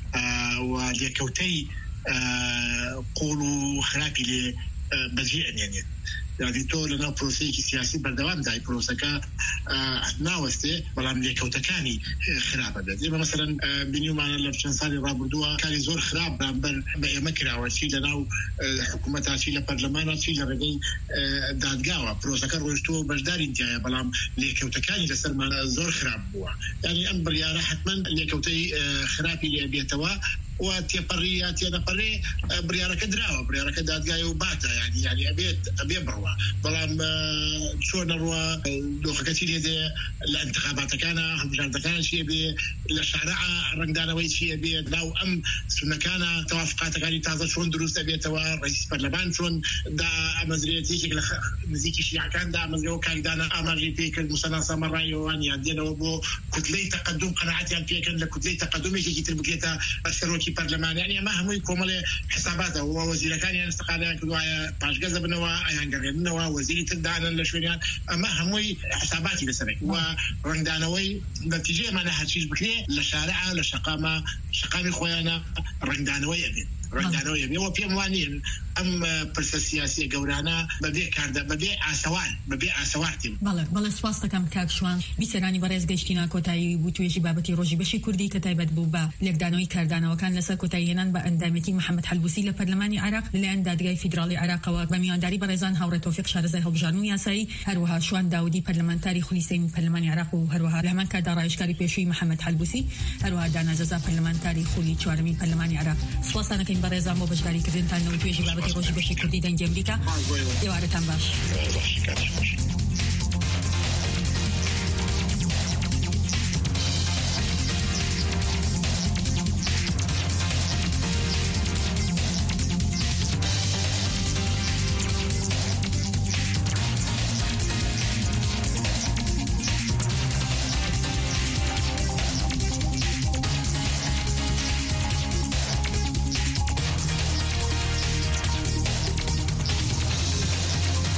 و لێکەوتەی قوڵ و خراپی لێ بەجێ ئەنێنێت یادی تۆ لەناو پرۆسەیەکی سیاسی بەردەوام دای پرۆسەکە ناوەستێ بەڵام لێکەوتەکانی خراپە بێت ئێمە مەسەلەن بینیومانە لە چەند ساڵی ڕابردووە کاری زۆر خراپ بەرامبەر بە ئێمە کراوە چی لەناو حکوومەتا چی لە پەرلەمانە چی لە ڕێگەی دادگاوە پرۆسەکە ڕۆیشتووە بەشداری تایە بەڵام لێکەوتەکانی لەسەرمان زۆر خراپ بووە یعنی ئەم بڕیارە حتمەن لێکەوتەی خراپی لێ بێتەوە وتيبريات ينبري بريارك دراوة بريارك دادجاي وباتا يعني يعني أبيت أبي بروا بلام شو نروى لو خكتي لي الانتخابات كان هم جال كان شيء بي الشارع رندانا ويت شيء بي لو أم سنة كان توافقات كان يتعذر شون دروس أبي توا رئيس برلمان شون دا مزريتي شكل مزيكي شيء كان دا مزريو كان دانا أمري بيك المسناسة مرة يواني عندنا وبو كتلي تقدم قناعتي عن بيك إن كتلي تقدم يجي تربكيتا السروكي برلمان يعني ما هم يكمل حساباته هو وزير كان يعني استقال كدوايا باش جذب بنوا أيانجر بنوا وزير تدعنا لشونيان ما هم حساباتي بسرعة ورندانوي نتيجة ما نحن شيء بكري لشارع لشقامة شقامي خويانا رندانوي أبي رندانوي أبي وفي موانين أم برس السياسية جورانا بدي كاردا بدي عسوان بدي عسواتي بله بله سواستا كم كابشوان بيسراني برز جشتينا كوتاي بوتويجي بابتي روجي بشي كردي كتايبت بوبا لقدانوي كاردانا وكان لسر كوتاي هنان بأندامتي محمد حلبوسي لبرلماني عراق لأن دادجاي فيدرالي عراق وبميان داري برزان هورة توفيق شارزي هوبجانو ياساي هروها شوان داودي برلمانتاري خليسي من برلماني عراق وهروها لهمان كادارا إشكاري بيشوي محمد حلبوسي هروها دانا زازا برلمانتاري خلي شوارمي برلماني عراق سواستا نكين برزان وبجداري كردن تانو تويجي بابتي روجي بشي كردي دنج أمريكا يوارتان باش